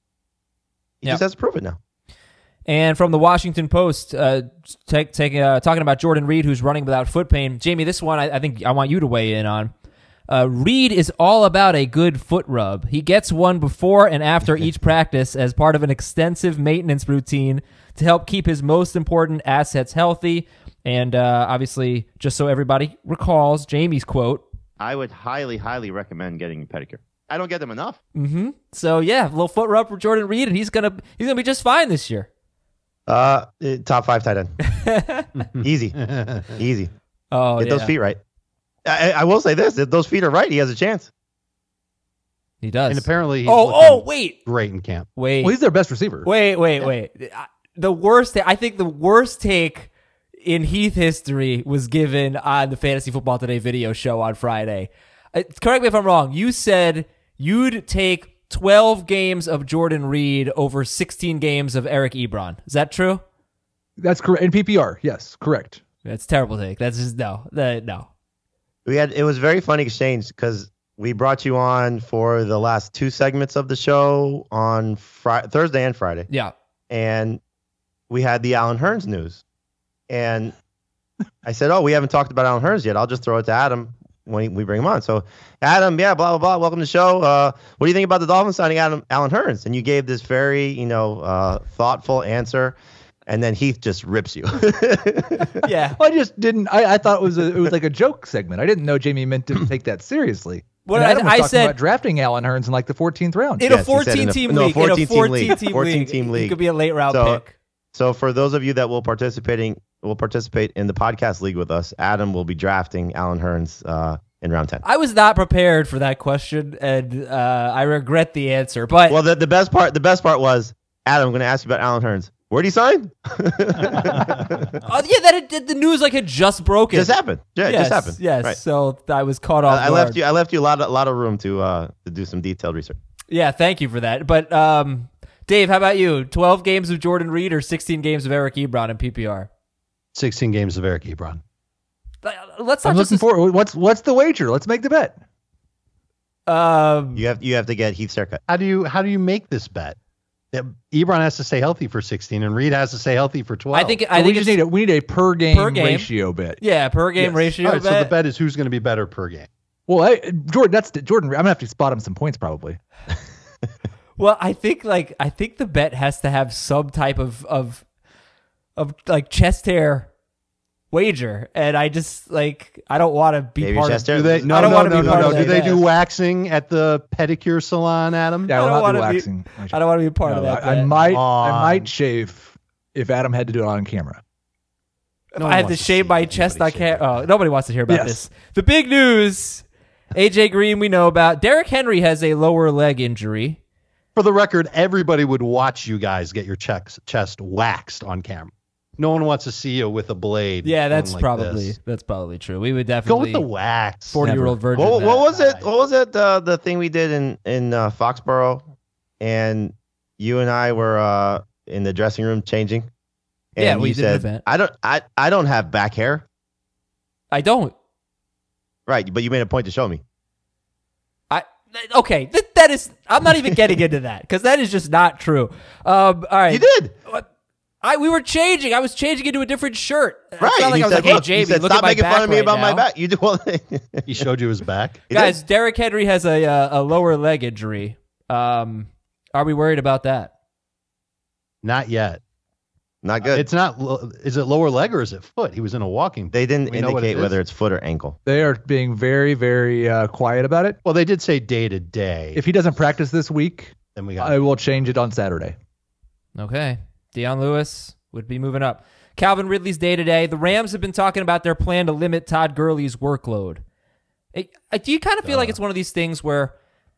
He Yep. just has to prove it now. And from the Washington Post, uh, take, take, uh, talking about Jordan Reed, who's running without foot pain. Jamie, this one I, I think I want you to weigh in on. Uh, Reed is all about a good foot rub. He gets one before and after each practice as part of an extensive maintenance routine to help keep his most important assets healthy. And uh, obviously, just so everybody recalls Jamie's quote. I would highly, highly recommend getting a pedicure. I don't get them enough. Mm-hmm. So yeah, a little foot rub for Jordan Reed, and he's gonna he's gonna be just fine this year. Uh, eh, top five tight end. Easy, easy. Oh, Get yeah. those feet right. I, I will say this: if those feet are right, he has a chance. He does. And apparently, he's oh, looking oh, wait, great in camp. wait. Well, he's their best receiver. Wait, wait, wait. The worst, I think the worst take in Heath history was given on the Fantasy Football Today video show on Friday. Uh, Correct me if I'm wrong. You said you'd take twelve games of Jordan Reed over sixteen games of Eric Ebron. Is that true? That's correct. In P P R, yes, correct. That's a terrible take. That's just, no, that, no. We had it was a very funny exchange because we brought you on for the last two segments of the show on Friday, Thursday and Friday, Yeah. and we had the Alan Hearns news. And I said, "Oh, we haven't talked about Alan Hearns yet. I'll just throw it to Adam when we bring him on." So, Adam, yeah, blah blah blah. Welcome to the show. Uh, what do you think about the Dolphins signing Adam Alan Hearns? And you gave this very, you know, uh, thoughtful answer. And then Heath just rips you. Yeah. Well, I just didn't. I, I thought it was a, it was like a joke segment. I didn't know Jamie meant to take that seriously. What And I- Adam was I talking said- about drafting Alan Hearns in like the fourteenth round. In Yes, a he said in a- fourteen-team no, league. In a fourteen-team league. fourteen-team fourteen-team league. He league. could be a late round So- pick. So for those of you that will participating will participate in the podcast league with us, Adam will be drafting Alan Hearns uh, in round ten. I was not prepared for that question, and uh, I regret the answer. But Well, the, the best part the best part was, Adam, I'm going to ask you about Alan Hearns. Where'd he sign? oh, yeah, that it, the news like had just broken. Just happened. Yeah, it yes, just happened. Yes. Right. So I was caught off I, I guard. left you. I left you a lot of a lot of room to uh, to do some detailed research. Yeah, thank you for that. But um, Dave, how about you? Twelve games of Jordan Reed or sixteen games of Eric Ebron in P P R? sixteen games of Eric Ebron. Let's not I'm just looking for what's what's the wager? Let's make the bet. um, You have you have to get Heath's haircut. How do you how do you make this bet? That Ebron has to stay healthy for sixteen, and Reed has to stay healthy for twelve. I think So I we think just it's, need a we need a per game, Per game. ratio bet. yeah per game Yes. ratio. All right, so bet. the bet is who's going to be better per game. Well, I, Jordan, that's Jordan. I'm gonna have to spot him some points probably. Well, I think like I think the bet has to have some type of of of like chest hair wager, and I just like I don't want to be Baby part chest of. hair? Do they, no, I don't no, wanna no, be no, part no. of Do that they do dance. waxing at the pedicure salon, Adam? Yeah, I I will don't not wanna do be- waxing. I don't want to be part of No, that. I, I bet. might, on. I might shave if Adam had to do it on camera. If No I one had to wants to shave see my chest, I anybody can't. shave Oh, their nobody wants to hear about Yes. this. The big news: A J Green, we know about. Derrick Henry has a lower leg injury. For the record, everybody would watch you guys get your chest chest waxed on camera. No one wants to see you with a blade. Yeah, going that's like probably this. that's probably true. We would Go definitely with the wax. forty-year-old virgin. What, that. what was it? What was it? Uh, the thing we did in in uh, Foxborough, and you and I were uh, in the dressing room changing. And Yeah, we you did an said, event. I don't, I, I don't have back hair, I don't. right? But you made a point to show me. I okay. Th- that is. I'm not even getting into that because that is just not true. Um, all right. You did, What? I we were changing. I was changing into a different shirt. It's right? not like you I was said, like, "Hey, look, you Jamie, said, look stop at my making back fun of me right about my now." back. You do well. He showed you his back. Guys, Derrick Henry has a uh, a lower leg injury. Um, are we worried about that? Not yet. Not good. It's not. lo- Is it lower leg or is it foot? He was in a walking. they didn't We know what it indicate is? whether it's foot or ankle. They are being very, very uh, quiet about it. Well, they did say day to day. If he doesn't practice this week, then we got. I will change it on Saturday. Okay. Deion Lewis would be moving up. Calvin Ridley's day to day. The Rams have been talking about their plan to limit Todd Gurley's workload. It- uh, do you kind of feel like it's one of these things where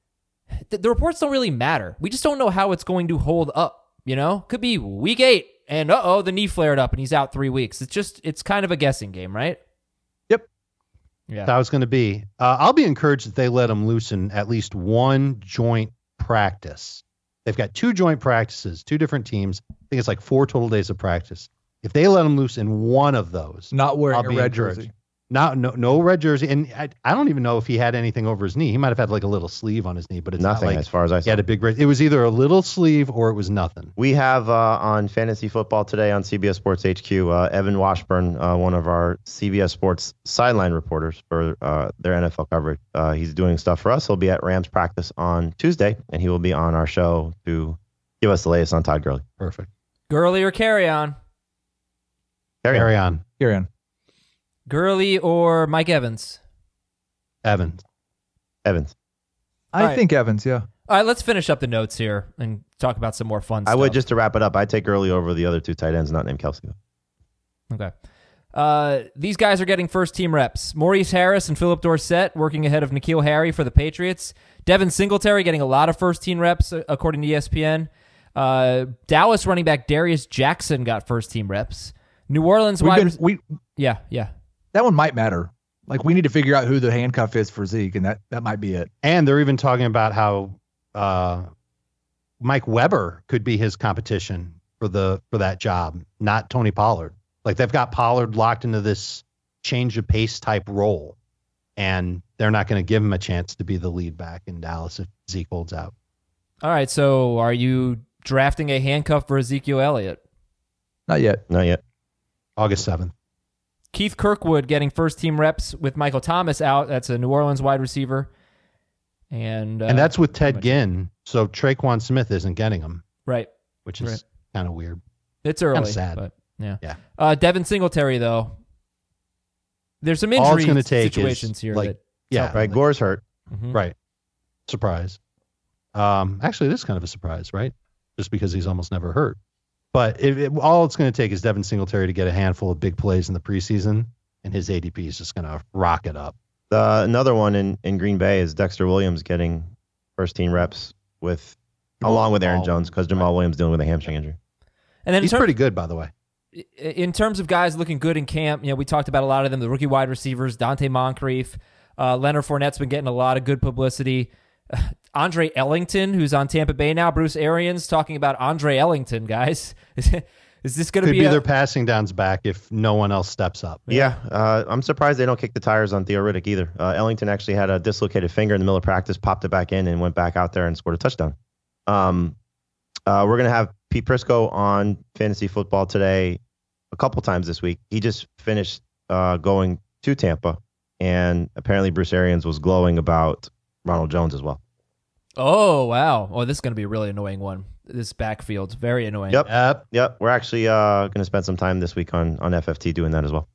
the, the reports don't really matter? We just don't know how it's going to hold up. You know, could be week eight, and uh oh, the knee flared up, and he's out three weeks. It's just, it's kind of a guessing game, right? Yep. Yeah. That was going to be. Uh, I'll be encouraged that they let him loosen at least one joint practice. They've got two joint practices, two different teams. I think it's like four total days of practice. If they let him loose in one of those, Not wearing I'll a be red encouraged. jersey. Not no no red jersey, and I, I don't even know if he had anything over his knee. He might have had like a little sleeve on his knee, but it's Nothing, not like as far as I he saw. had a big. It was either a little sleeve or it was nothing. We have uh, on Fantasy Football today on C B S Sports H Q, uh, Evan Washburn, uh, one of our C B S Sports sideline reporters for uh, their N F L coverage. Uh, he's doing stuff for us. He'll be at Rams practice on Tuesday, and he will be on our show to give us the latest on Todd Gurley. Perfect. Gurley or carry on? Carry on. Carry on, Here on. Gurley or Mike Evans? Evans. Evans. I All right. think Evans, yeah. All right, let's finish up the notes here and talk about some more fun I stuff. would just to wrap it up. I'd take Gurley over the other two tight ends, not named Kelsey. Okay. Uh, these guys are getting first team reps. Maurice Harris and Philip Dorsett working ahead of N'Keal Harry for the Patriots. Devin Singletary getting a lot of first team reps, uh, according to E S P N. Uh, Dallas running back Darius Jackson got first team reps. New Orleans We've wide. been, rec- we yeah, yeah. that one might matter. Like we need to figure out who the handcuff is for Zeke, and that that might be it. And they're even talking about how uh, Mike Weber could be his competition for the for that job, not Tony Pollard. Like they've got Pollard locked into this change of pace type role, and they're not going to give him a chance to be the lead back in Dallas if Zeke holds out. All right, so are you drafting a handcuff for Ezekiel Elliott? Not yet. Not yet. August seventh. Keith Kirkwood getting first team reps with Michael Thomas out. That's a New Orleans wide receiver. And uh, And that's with Ted much. Ginn. So Traquan Smith isn't getting him, right. which is Right. kind of weird. It's early. sad. But yeah. Yeah. Uh, Devin Singletary, though. There's some All it's injury gonna take is, situations here. like, that Yeah. Right. Gore's hurt. Mhm. Right. Surprise. Um, actually, it is kind of a surprise, right? Just because he's almost never hurt. But it, it, all it's going to take is Devin Singletary to get a handful of big plays in the preseason, and his A D P is just going to rocket up. Uh, another one in, in Green Bay is Dexter Williams getting first team reps with along with Aaron Jamal, Jones because Jamal right. Williams dealing with a hamstring injury. And then in, He's ter- pretty good, by the way. in terms of guys looking good in camp, you know, we talked about a lot of them. The rookie wide receivers, Dante Moncrief, uh, Leonard Fournette's been getting a lot of good publicity. Uh, Andre Ellington, who's on Tampa Bay now. Bruce Arians talking about Andre Ellington, guys. Is this going to Could be, be a, their passing downs back if no one else steps up. Yeah, uh, I'm surprised they don't kick the tires on Theo Riddick either. Uh, Ellington actually had a dislocated finger in the middle of practice, popped it back in, and went back out there and scored a touchdown. Um, uh, we're going to have Pete Prisco on Fantasy Football today a couple times this week. He just finished uh, going to Tampa, and apparently Bruce Arians was glowing about Ronald Jones as well. Oh, wow. Oh, this is going to be a really annoying one. This backfield's very annoying. Yep. Yep. Yep, we're actually uh, going to spend some time this week on, on F F T doing that as well.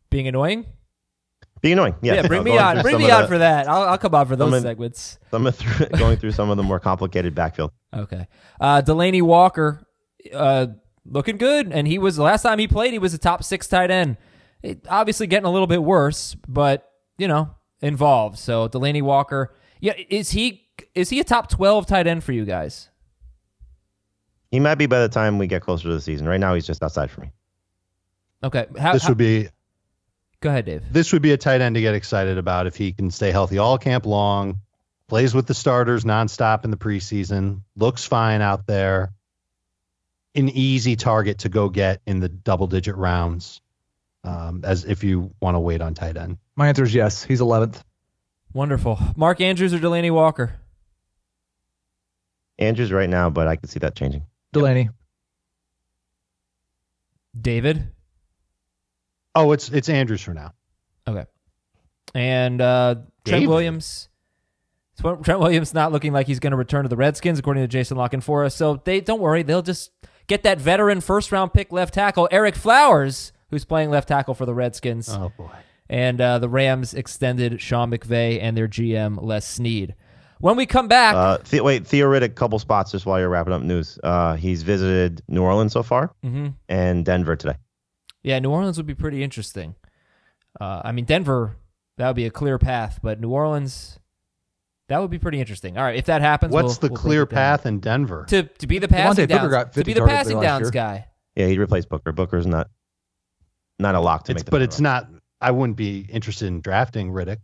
Being annoying? Being annoying, yes. Yeah, bring Uh, me going on. through Bring some me of on the- for that. I'll, I'll come on for those Some of- segments. Some of th- going through some of the more complicated backfield. Okay. Uh, Delaney Walker, uh, looking good. And he was, the last time he played, he was a top six tight end. It, obviously getting a little bit worse, but, you know, involved. So Delaney Walker, yeah, is he is he a top twelve tight end for you guys? He might be by the time we get closer to the season. Right now, he's just outside for me. Okay. How, This how- would be go ahead, Dave. this would be a tight end to get excited about if he can stay healthy all camp long, plays with the starters nonstop in the preseason, looks fine out there. An easy target to go get in the double digit rounds, um, as if you want to wait on tight end. My answer is yes. He's eleventh. Wonderful. Mark Andrews or Delaney Walker? Andrews right now, but I could see that changing. Delaney. David? Oh, it's it's Andrews for now. Okay. And uh, Trent David? Williams. So Trent Williams not looking like he's going to return to the Redskins, according to Jason Lockenforest. So they don't worry. They'll just get that veteran first-round pick left tackle, Eric Flowers, who's playing left tackle for the Redskins. Oh boy. And uh, the Rams extended Sean McVay and their G M, Les Snead. When we come back... Uh, the- wait, theoretic couple spots just while you're wrapping up news. Uh, he's visited New Orleans so far Mhm. and Denver today. Yeah, New Orleans would be pretty interesting. Uh, I mean, Denver, that would be a clear path, but New Orleans, that would be pretty interesting. All right, if that happens, What's we'll- the we'll clear break it down. path in Denver? to to be the passing Devontae Booker downs, got to fifty be the targets passing last downs year. guy. Yeah, he replaced Booker. Booker's not not a lock to It's, make the but front it's row. not. I wouldn't be interested in drafting Riddick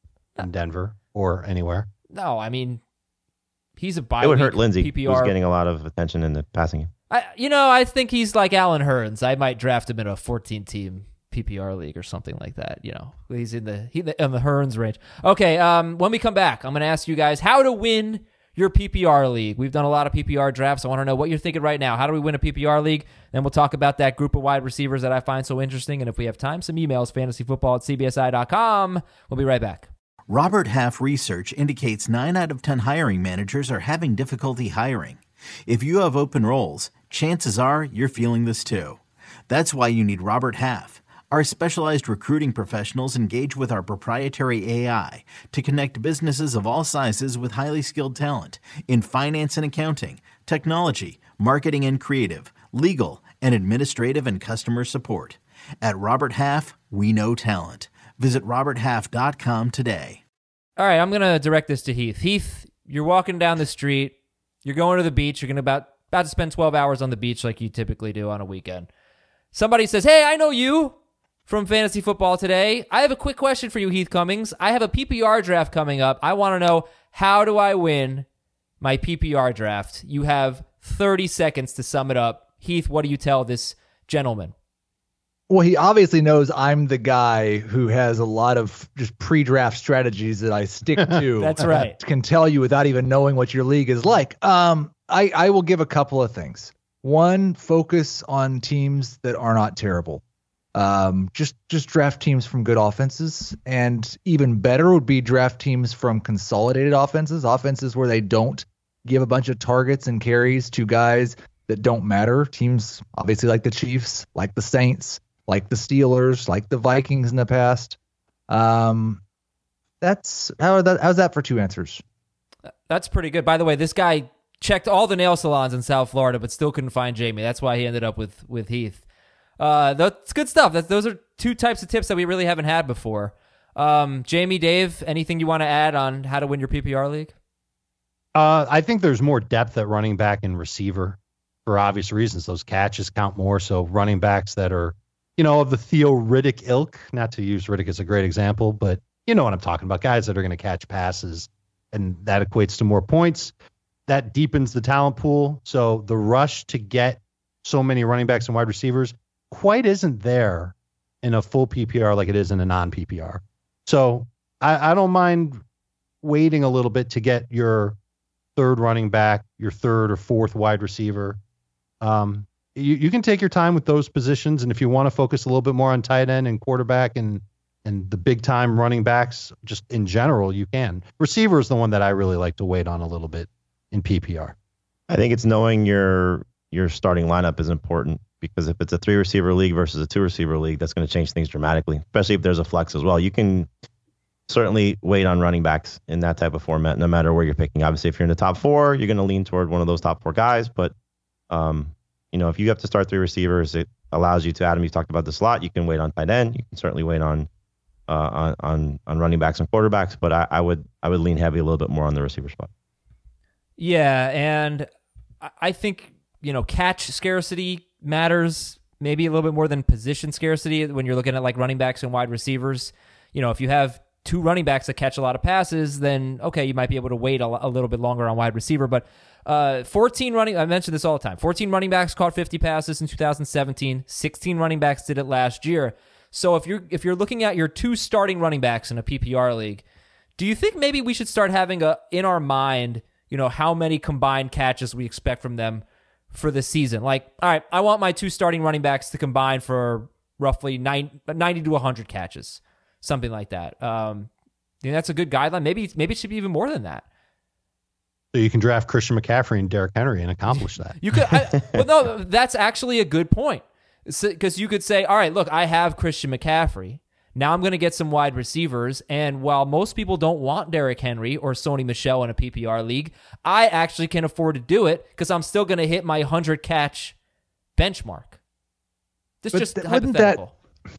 in Denver or anywhere. No, I mean, he's a bye It would week hurt Lindsey, P P who's R. getting a lot of attention in the passing game. I, you know, I think he's like Alan Hearns. I might draft him in a fourteen-team P P R league or something like that. You know, he's in the he, in the Hearns range. Okay, um, when we come back, I'm going to ask you guys how to win your P P R league. We've done a lot of P P R drafts. I want to know what you're thinking right now. How do we win a P P R league? Then we'll talk about that group of wide receivers that I find so interesting. And if we have time, some emails, fantasyfootball at c b s i dot com. We'll be right back. Robert Half research indicates nine out of ten hiring managers are having difficulty hiring. If you have open roles, chances are you're feeling this too. That's why you need Robert Half. Our specialized recruiting professionals engage with our proprietary A I to connect businesses of all sizes with highly skilled talent in finance and accounting, technology, marketing and creative, legal, and administrative and customer support. At Robert Half, we know talent. Visit robert half dot com today. All right, I'm going to direct this to Heath. Heath, you're walking down the street. You're going to the beach. You're going to about about to spend twelve hours on the beach like you typically do on a weekend. Somebody says, hey, I know you from Fantasy Football Today. I have a quick question for you, Heath Cummings. I have a P P R draft coming up. I want to know, how do I win my P P R draft? You have thirty seconds to sum it up. Heath, what do you tell this gentleman? Well, he obviously knows I'm the guy who has a lot of just pre-draft strategies that I stick to. That's right. Can tell you without even knowing what your league is like. Um, I, I will give a couple of things. One, focus on teams that are not terrible. Um, just just draft teams from good offenses, and even better would be draft teams from consolidated offenses, offenses where they don't give a bunch of targets and carries to guys that don't matter. Teams obviously like the Chiefs, like the Saints, like the Steelers, like the Vikings in the past. Um, that's how that how's that for two answers? That's pretty good. By the way, this guy checked all the nail salons in South Florida, but still couldn't find Jamie. That's why he ended up with with Heath. Uh, that's good stuff. That's, those are two types of tips that we really haven't had before. Um, Jamie, Dave, anything you want to add on how to win your P P R league? Uh, I think there's more depth at running back and receiver for obvious reasons. Those catches count more. So running backs that are, you know, of the Theo Riddick ilk, not to use Riddick as a great example, but you know what I'm talking about, guys that are going to catch passes, and that equates to more points. That deepens the talent pool. So the rush to get so many running backs and wide receivers quite isn't there in a full P P R like it is in a non-P P R. So I, I don't mind waiting a little bit to get your third running back, your third or fourth wide receiver. Um, you, you can take your time with those positions, and if you want to focus a little bit more on tight end and quarterback and and the big time running backs, just in general, you can. Receiver is the one that I really like to wait on a little bit in P P R. I think it's knowing your your starting lineup is important. because if it's a three receiver league versus a two receiver league, that's going to change things dramatically, especially if there's a flex as well. You can certainly wait on running backs in that type of format, no matter where you're picking. Obviously, if you're in the top four, you're going to lean toward one of those top four guys. But, um, you know, if you have to start three receivers, it allows you to, Adam, you talked about the slot. You can wait on tight end. You can certainly wait on uh, on, on on running backs and quarterbacks. But I, I would I would lean heavy a little bit more on the receiver spot. Yeah, and I think, you know, catch scarcity matters maybe a little bit more than position scarcity when you're looking at like running backs and wide receivers. You know, if you have two running backs that catch a lot of passes, then okay, you might be able to wait a, a little bit longer on wide receiver. But uh, fourteen running, I mentioned this all the time, fourteen running backs caught fifty passes in two thousand seventeen, sixteen running backs did it last year. So if you're if you're looking at your two starting running backs in a P P R league, do you think maybe we should start having a in our mind, you know, how many combined catches we expect from them for the season? Like, all right, I want my two starting running backs to combine for roughly ninety to one hundred catches. Something like that. Um, I think that's a good guideline. Maybe maybe it should be even more than that. So you can draft Christian McCaffrey and Derrick Henry and accomplish that. You could. I, well, no, that's actually a good point. Because you could say, all right, look, I have Christian McCaffrey. Now I'm going to get some wide receivers. And while most people don't want Derrick Henry or Sony Michel in a P P R league, I actually can afford to do it because I'm still going to hit my one hundred catch benchmark. This is just th- hypothetical. That,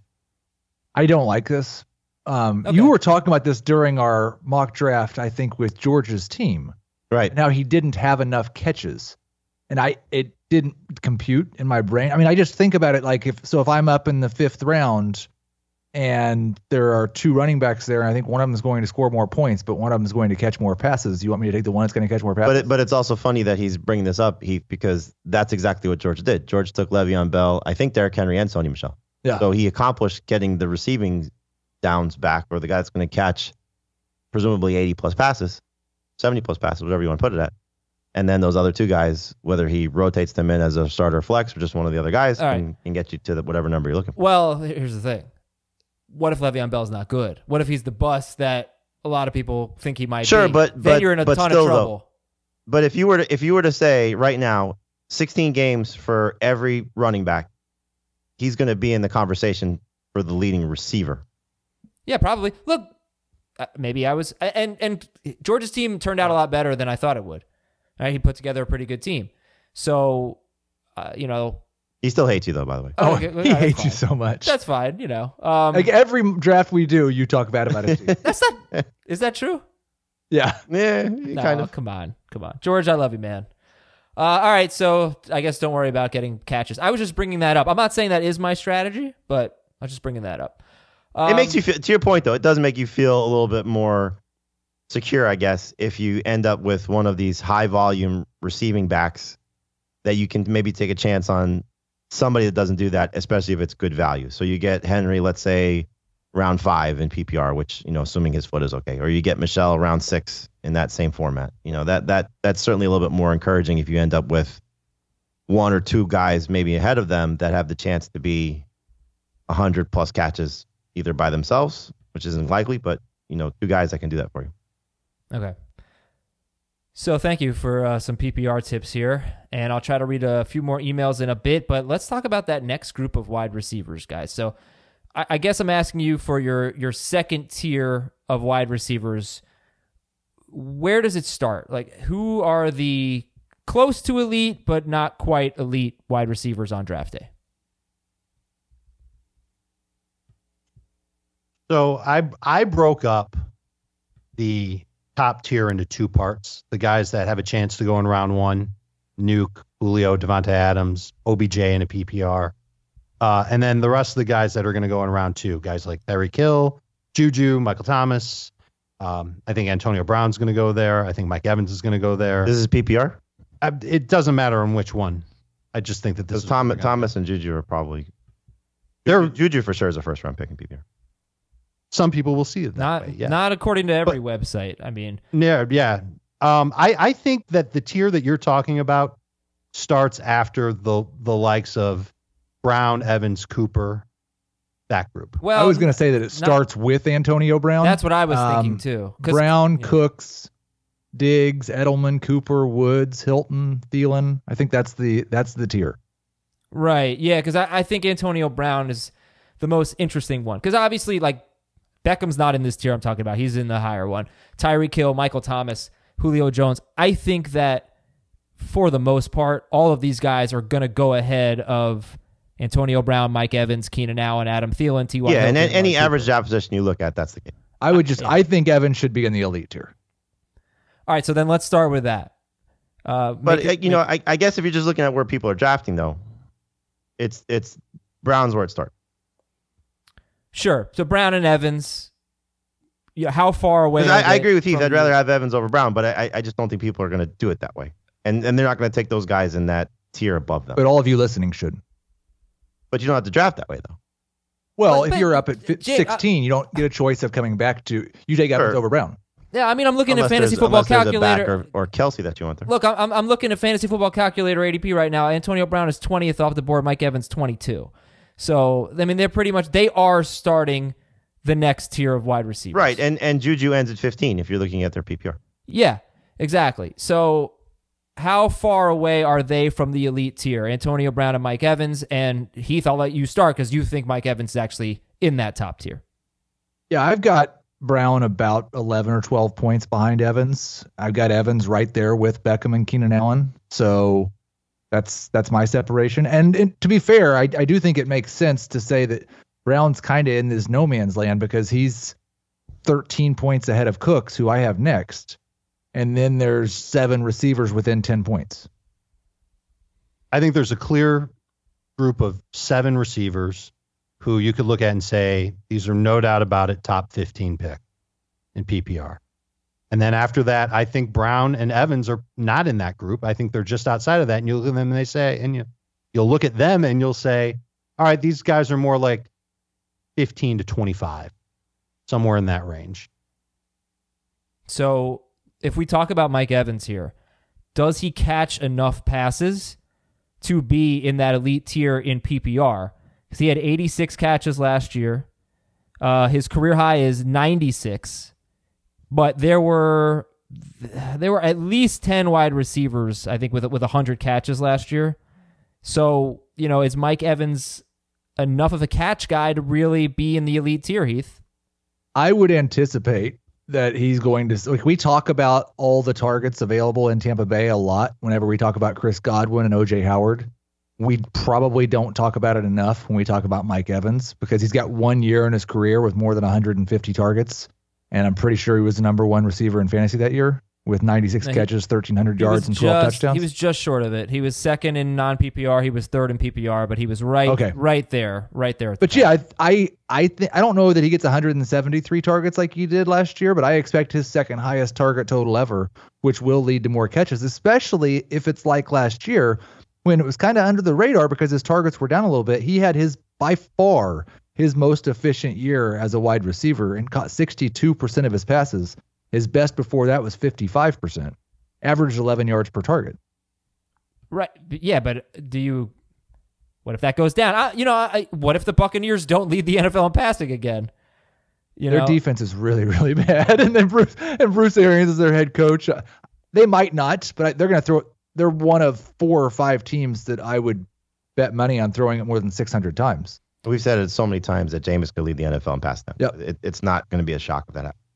I don't like this. Um, Okay. You were talking about this during our mock draft, I think, with George's team. Right. Now he didn't have enough catches, and I it didn't compute in my brain. I mean, I just think about it like if so if I'm up in the fifth round and there are two running backs there, and I think one of them is going to score more points, but one of them is going to catch more passes. You want me to take the one that's going to catch more passes? But it, but it's also funny that he's bringing this up, Heath, because that's exactly what George did. George took Le'Veon Bell, I think Derrick Henry and Sony Michel. Yeah. So he accomplished getting the receiving downs back, or the guy that's going to catch presumably eighty plus passes, seventy plus passes, whatever you want to put it at. And then those other two guys, whether he rotates them in as a starter flex or just one of the other guys, All right. can, can get you to the, whatever number you're looking for. Well, here's the thing. What if Le'Veon Bell's not good? What if he's the bust that a lot of people think he might Sure, be? but then but, you're in a but ton still, of trouble. Though, but if you were to if you were to say right now, sixteen games for every running back, he's going to be in the conversation for the leading receiver. Yeah, probably. Look, uh, maybe I was, and and George's team turned out a lot better than I thought it would. Right? He put together a pretty good team. So, uh, you know. He still hates you, though, by the way. Oh, okay, he that's hates you fine. so much. That's fine, you know. Um, Like every draft we do, you talk bad about his team. that's not, is that true? Yeah. Yeah, No, kind of. come on. Come on. George, I love you, man. Uh, all right, so I guess don't worry about getting catches. I was just bringing that up. I'm not saying that is my strategy, but I was just bringing that up. Um, It makes you feel, to your point, though, it does make you feel a little bit more secure, I guess, if you end up with one of these high volume receiving backs that you can maybe take a chance on somebody that doesn't do that, especially if it's good value. So you get Henry, let's say round five in P P R, which, you know, assuming his foot is okay, or you get Michelle round six in that same format. You know, that that that's certainly a little bit more encouraging if you end up with one or two guys maybe ahead of them that have the chance to be one hundred plus catches either by themselves, which isn't likely, but, you know, two guys that can do that for you. Okay. So thank you for uh, some P P R tips here, and I'll try to read a few more emails in a bit, but let's talk about that next group of wide receivers, guys. So I, I guess I'm asking you for your, your second tier of wide receivers. Where does it start? Like, who are the close to elite but not quite elite wide receivers on draft day? So I I broke up the top tier into two parts. The guys that have a chance to go in round one, Nuke, Julio, Devontae Adams, O B J in a P P R. Uh, and then the rest of the guys that are going to go in round two, guys like Tyreek Hill, Juju, Michael Thomas. Um, I think Antonio Brown's going to go there. I think Mike Evans is going to go there. This is P P R? I, it doesn't matter on which one. I just think that this Because is Tom, what we're gonna Thomas and Juju are probably... They're- Juju for sure is a first round pick in P P R. Some people will see it that Not way. Yeah. not according to every website. I mean, Yeah, yeah. Um, I, I think that the tier that you're talking about starts after the the likes of Brown, Evans, Cooper, that group. well, I was going to say that it starts with Antonio Brown. that's what I was Um, thinking too. 'Cause, Brown, you know, Cooks, Diggs, Edelman, Cooper, Woods, Hilton, Thielen. I think that's the that's the tier. Right. Yeah, because I, I think Antonio Brown is the most interesting one. Because obviously, like, Beckham's not in this tier I'm talking about. He's in the higher one. Tyreek Hill, Michael Thomas, Julio Jones. I think that for the most part, all of these guys are going to go ahead of Antonio Brown, Mike Evans, Keenan Allen, Adam Thielen, T Y. Yeah, Hilton, and any Mark average Cooper. draft position you look at, that's the case. I would just, I think Evans should be in the elite tier. All right, so then let's start with that. Uh, But make uh, it- you know, make- I, I guess if you're just looking at where people are drafting, though, it's it's Brown's where it starts. sure. So Brown and Evans, yeah, how far away? 'Cause are I, I they agree with Heath. from I'd the- rather have Evans over Brown, but I I just don't think people are going to do it that way, and and they're not going to take those guys in that tier above them. But all of you listening should. But you don't have to draft that way, though. Well, But- if but- you're up at fi- Jay, I- sixteen, you don't get a choice of coming back to, you take Evans Sure. over Brown. Yeah, I mean, I'm looking Unless at fantasy there's- football unless there's a back calculator. or, or Kelsey that you want there. Look, I'm I'm- I'm looking at fantasy football calculator A D P right now. Antonio Brown is twentieth off the board. Mike Evans twenty-two. So I mean, they're pretty much they are starting the next tier of wide receivers. Right, and and Juju ends at fifteen if you're looking at their P P R. Yeah, exactly. So how far away are they from the elite tier? Antonio Brown and Mike Evans. And Heath, I'll let you start because you think Mike Evans is actually in that top tier. Yeah, I've got Brown about eleven or twelve points behind Evans. I've got Evans right there with Beckham and Keenan Allen. So that's that's my separation. And, and to be fair, I, I do think it makes sense to say that Brown's kind of in this no man's land because he's thirteen points ahead of Cooks, who I have next. And then there's seven receivers within ten points. I think there's a clear group of seven receivers who you could look at and say, these are no doubt about it, top fifteen pick in P P R. And then after that, I think Brown and Evans are not in that group. I think they're just outside of that. And you look at them and they say, and you, you'll look at them and you'll say, all right, these guys are more like fifteen to twenty-five, somewhere in that range. So if we talk about Mike Evans here, does he catch enough passes to be in that elite tier in P P R? Because he had eighty-six catches last year. Uh, his career high is ninety-six, but there were there were at least ten wide receivers, I think, with with one hundred catches last year. So, you know, is Mike Evans enough of a catch guy to really be in the elite tier, Heath? I would anticipate that he's going to, like, we talk about all the targets available in Tampa Bay a lot whenever we talk about Chris Godwin and O J Howard. We probably don't talk about it enough when we talk about Mike Evans because he's got one year in his career with more than one hundred fifty targets. And I'm pretty sure he was the number one receiver in fantasy that year with ninety-six No, he- catches, thirteen hundred He was yards, and twelve just- touchdowns. He was just short of it. He was second in non-P P R. He was third in P P R, but he was right, Okay. right there, right there. at the But yeah, I I I, th- I don't know that he gets one hundred seventy-three targets like he did last year, but I expect his second highest target total ever, which will lead to more catches, especially if it's like last year when it was kind of under the radar because his targets were down a little bit. He had his by far his most efficient year as a wide receiver and caught sixty-two percent of his passes. His best before that was fifty-five percent, averaged eleven yards per target. Right. But yeah, but do you? What if that goes down? I, you know, I, what if the Buccaneers don't lead the N F L in passing again? You Their know, defense is really, really bad, and then Bruce and Bruce Arians is their head coach. Uh, They might not, but I, they're going to throw. They're one of four or five teams that I would bet money on throwing it more than six hundred times. We've said it so many times that Jameis could lead the N F L in pass down. Yep. It, it's not going to be a shock if that happens.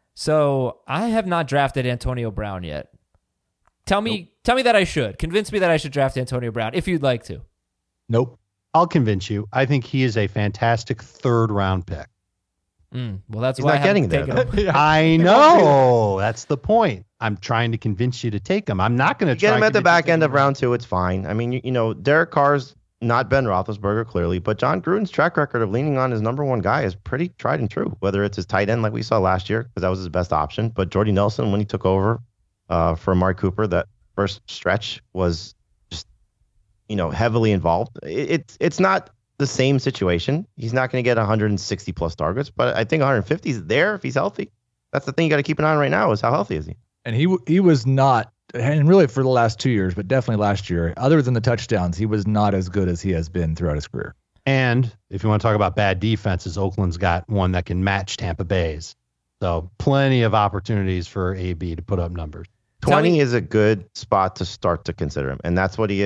So I have not drafted Antonio Brown yet. Tell me, nope. tell me that I should. Convince me that I should draft Antonio Brown if you'd like to. Nope. I'll convince you. I think he is a fantastic third round pick. Mm, well, that's He's why not I haven't getting there, taken him. I know. That's the point. I'm trying to convince you to take him. I'm not going to get him at the back end of round two. It's fine. I mean, you, you know, Derek Carr's not Ben Roethlisberger clearly, but John Gruden's track record of leaning on his number one guy is pretty tried and true. Whether it's his tight end like we saw last year because that was his best option, but Jordy Nelson when he took over uh, for Amari Cooper, that first stretch was just you know heavily involved. It, it's it's not the same situation. He's not going to get one hundred sixty plus targets, but I think one hundred fifty is there if he's healthy. That's the thing you got to keep an eye on right now is how healthy is he. And he he was not, and really for the last two years, but definitely last year, other than the touchdowns, he was not as good as he has been throughout his career. And if you want to talk about bad defenses, Oakland's got one that can match Tampa Bay's. So plenty of opportunities for A B to put up numbers. twenty is a good spot to start to consider him, and that's what he is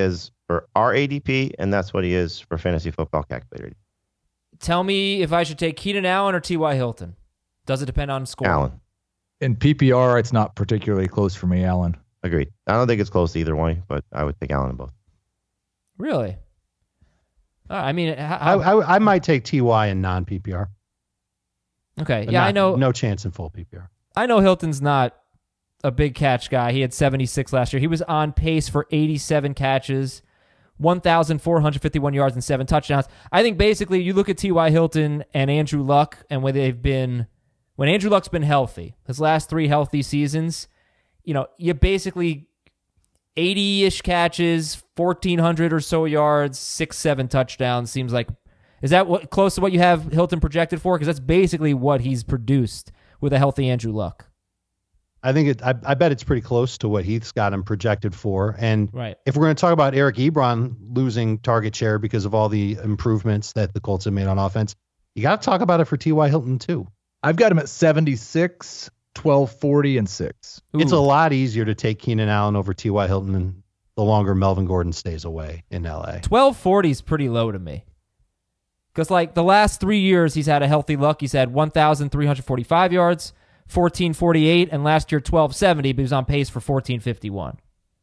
for our A D P, and that's what he is for Fantasy Football Calculator. Tell me if I should take Keenan Allen or T Y. Hilton. Does it depend on score? Allen. In P P R, it's not particularly close for me, Allen. Agreed. I don't think it's close to either one, but I would take Allen in both. Really? Uh, I mean, how, I, I I might take T Y in non P P R. Okay, But yeah, not- I know. No chance in full P P R. I know Hilton's not a big catch guy. He had seventy-six last year. He was on pace for eighty-seven catches, one thousand four hundred fifty-one yards, and seven touchdowns. I think basically you look at T Y. Hilton and Andrew Luck, and when they've been, when Andrew Luck's been healthy, his last three healthy seasons, you know, you basically eighty-ish catches, fourteen hundred or so yards, six, seven touchdowns. Seems like, is that what close to what you have Hilton projected for? Because that's basically what he's produced with a healthy Andrew Luck. I think it. I, I bet it's pretty close to what Heath's got him projected for. And Right. if we're going to talk about Eric Ebron losing target share because of all the improvements that the Colts have made on offense, you got to talk about it for T Y. Hilton too. I've got him at seventy-six, twelve, forty, and six. It's a Ooh. lot easier to take Keenan Allen over T Y. Hilton than the longer Melvin Gordon stays away in L A. twelve forty is pretty low to me. Because, like, the last three years, he's had a healthy Luck. He's had one thousand three hundred forty-five yards, fourteen forty-eight, and last year twelve seventy, but he was on pace for fourteen fifty-one.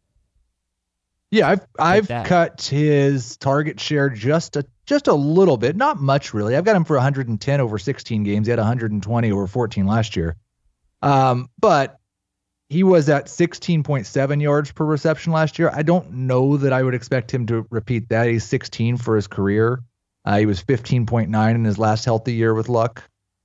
Yeah, I've I've that. cut his target share just a just a little bit, not much really. I've got him for one hundred ten over sixteen games. He had one hundred twenty over fourteen last year. Um, but he was at sixteen point seven yards per reception last year. I don't know that I would expect him to repeat that. He's sixteen for his career. Uh, he was fifteen point nine in his last healthy year with Luck.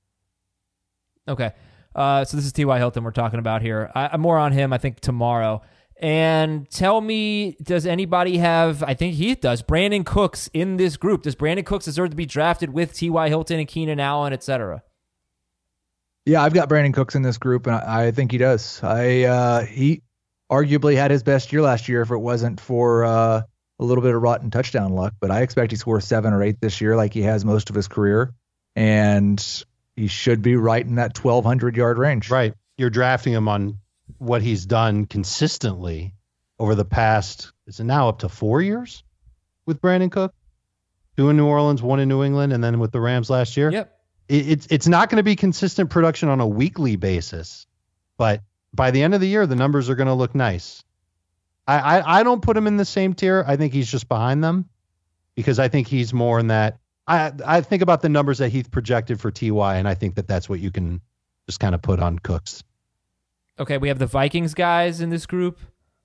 Okay. Uh, so this is T Y. Hilton we're talking about here. I, I'm more on him, I think, tomorrow. And tell me, does anybody have, I think Heath does, Brandon Cooks in this group? Does Brandon Cooks deserve to be drafted with T Y. Hilton and Keenan Allen, et cetera? Yeah, I've got Brandon Cooks in this group, and I, I think he does. I uh, he arguably had his best year last year if it wasn't for uh, a little bit of rotten touchdown luck. But I expect he scores seven or eight this year, like he has most of his career, and he should be right in that twelve hundred yard range. Right. You're drafting him on what he's done consistently over the past, is it now up to four years with Brandon Cook? Two in New Orleans, one in New England, and then with the Rams last year. Yep. It, it's it's not going to be consistent production on a weekly basis, but by the end of the year, the numbers are going to look nice. I, I, I don't put him in the same tier. I think he's just behind them because I think he's more in that. I I think about the numbers that Heath projected for T Y, and I think that that's what you can just kind of put on Cooks. Okay, we have the Vikings guys in this group.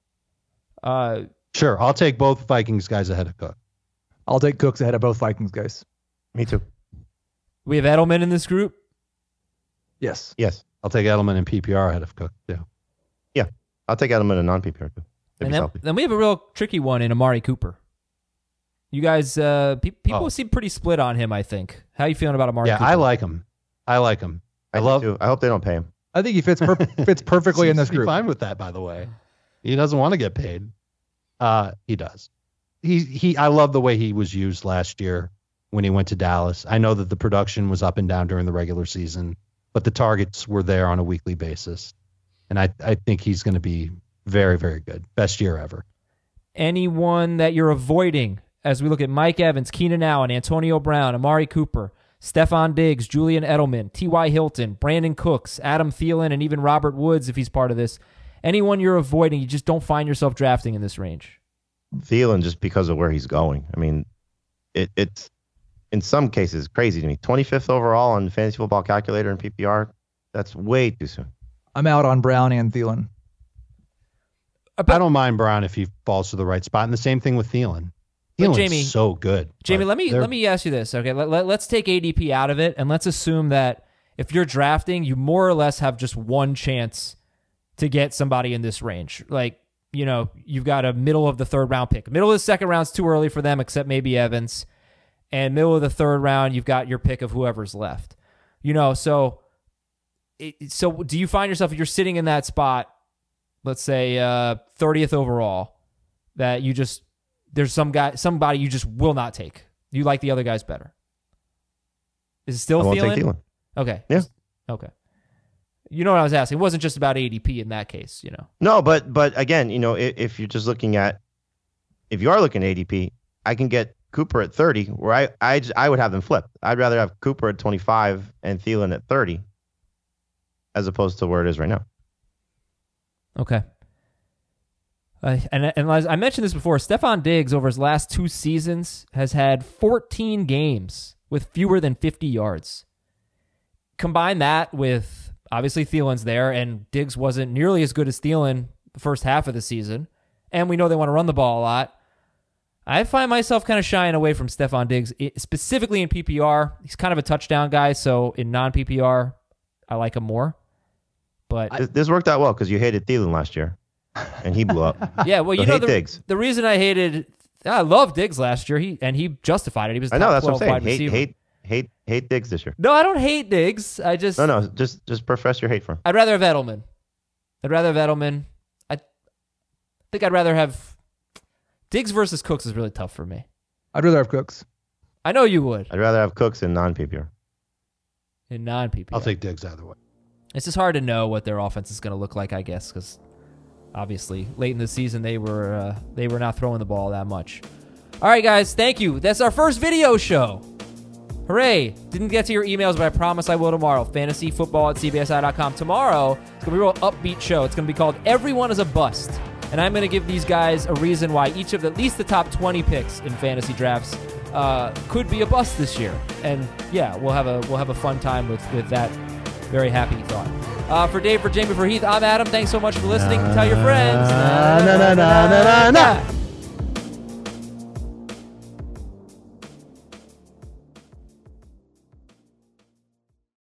Uh, Sure, I'll take both Vikings guys ahead of Cook. I'll take Cooks ahead of both Vikings guys. Me too. we have Edelman in this group. Yes. Yes. I'll take Edelman and P P R ahead of Cook too. Yeah. I'll take Edelman and non-P P R too. If And he's then, healthy. then we have a real tricky one in Amari Cooper. You guys, uh, pe- people Oh. seem pretty split on him, I think. How are you feeling about Amari Yeah, Cooper? I like him. I like him. I, I do love. too. I hope they don't pay him. I think he fits per- fits perfectly in Seems this to be group. Fine with that, by the way. He doesn't want to get paid. Uh, he does. He he. I love the way he was used last year when he went to Dallas. I know that the production was up and down during the regular season, but the targets were there on a weekly basis, and I I think he's going to be very very good. Best year ever. Anyone that you're avoiding as we look at Mike Evans, Keenan Allen, Antonio Brown, Amari Cooper, Stephon Diggs, Julian Edelman, T Y. Hilton, Brandon Cooks, Adam Thielen, and even Robert Woods if he's part of this. Anyone you're avoiding, you just don't find yourself drafting in this range. Thielen just because of where he's going. I mean, it, it's in some cases crazy to me. twenty-fifth overall on Fantasy Football Calculator and P P R. That's way too soon. I'm out on Brown and Thielen. Uh, I don't mind Brown if he falls to the right spot, and the same thing with Thielen. But Thielen's Jamie- so good. Jamie, but let me they're- let me ask you this. Okay, let, let, let's take A D P out of it, and let's assume that if you're drafting, you more or less have just one chance to get somebody in this range. Like, you know, you've got a middle of the third round pick. Middle of the second round's too early for them, except maybe Evans. And middle of the third round, you've got your pick of whoever's left. You know, so it, so do you find yourself if you're sitting in that spot, let's say uh, thirtieth overall, that you just there's some guy, somebody you just will not take. You like the other guys better. Is it still I won't Thielen? take Thielen. Okay. Yeah. Okay. You know what I was asking? It wasn't just about A D P in that case, you know. No, but but again, you know, if, if you're just looking at if you are looking at A D P, I can get Cooper at thirty, where I, I, j- I would have them flipped. I'd rather have Cooper at twenty-five and Thielen at thirty as opposed to where it is right now. Okay. Uh, and, and as I mentioned this before, Stephon Diggs over his last two seasons has had fourteen games with fewer than fifty yards. Combine that with, obviously, Thielen's there, and Diggs wasn't nearly as good as Thielen the first half of the season, and we know they want to run the ball a lot. I find myself kind of shying away from Stephon Diggs, specifically in P P R. He's kind of a touchdown guy, so in non-P P R, I like him more. But This, this worked out well because you hated Thielen last year, and he blew up. yeah, well, you So know hate the, Diggs. the reason I hated, I loved Diggs last year. He and he justified it. He was I know, top that's what I'm twelve saying. wide Hate, receiver. hate, hate, hate Diggs this year. No, I don't hate Diggs. I just No, no, just just profess your hate for him. I'd rather have Edelman. I'd rather have Edelman. I think I'd rather have Diggs versus Cooks is really tough for me. I'd rather have Cooks. I know you would I'd rather have Cooks in non-P P R. in non-P P R. I'll take Diggs either way. It's just hard to know what their offense is going to look like, I guess, because obviously late in the season they were uh, they were not throwing the ball that much. All right, guys, thank you. That's our first video show. Hooray! Didn't get to your emails, but I promise I will tomorrow. Fantasy football at C B S I dot com. Tomorrow, it's going to be a real upbeat show. It's going to be called Everyone is a Bust. And I'm going to give these guys a reason why each of the, at least the top twenty picks in fantasy drafts uh, could be a bust this year. And yeah, we'll have a we'll have a fun time with, with that very happy thought. Uh, for Dave, for Jamie, for Heath, I'm Adam. Thanks so much for listening. Tell your friends. Na, na, na, na, na, na, na.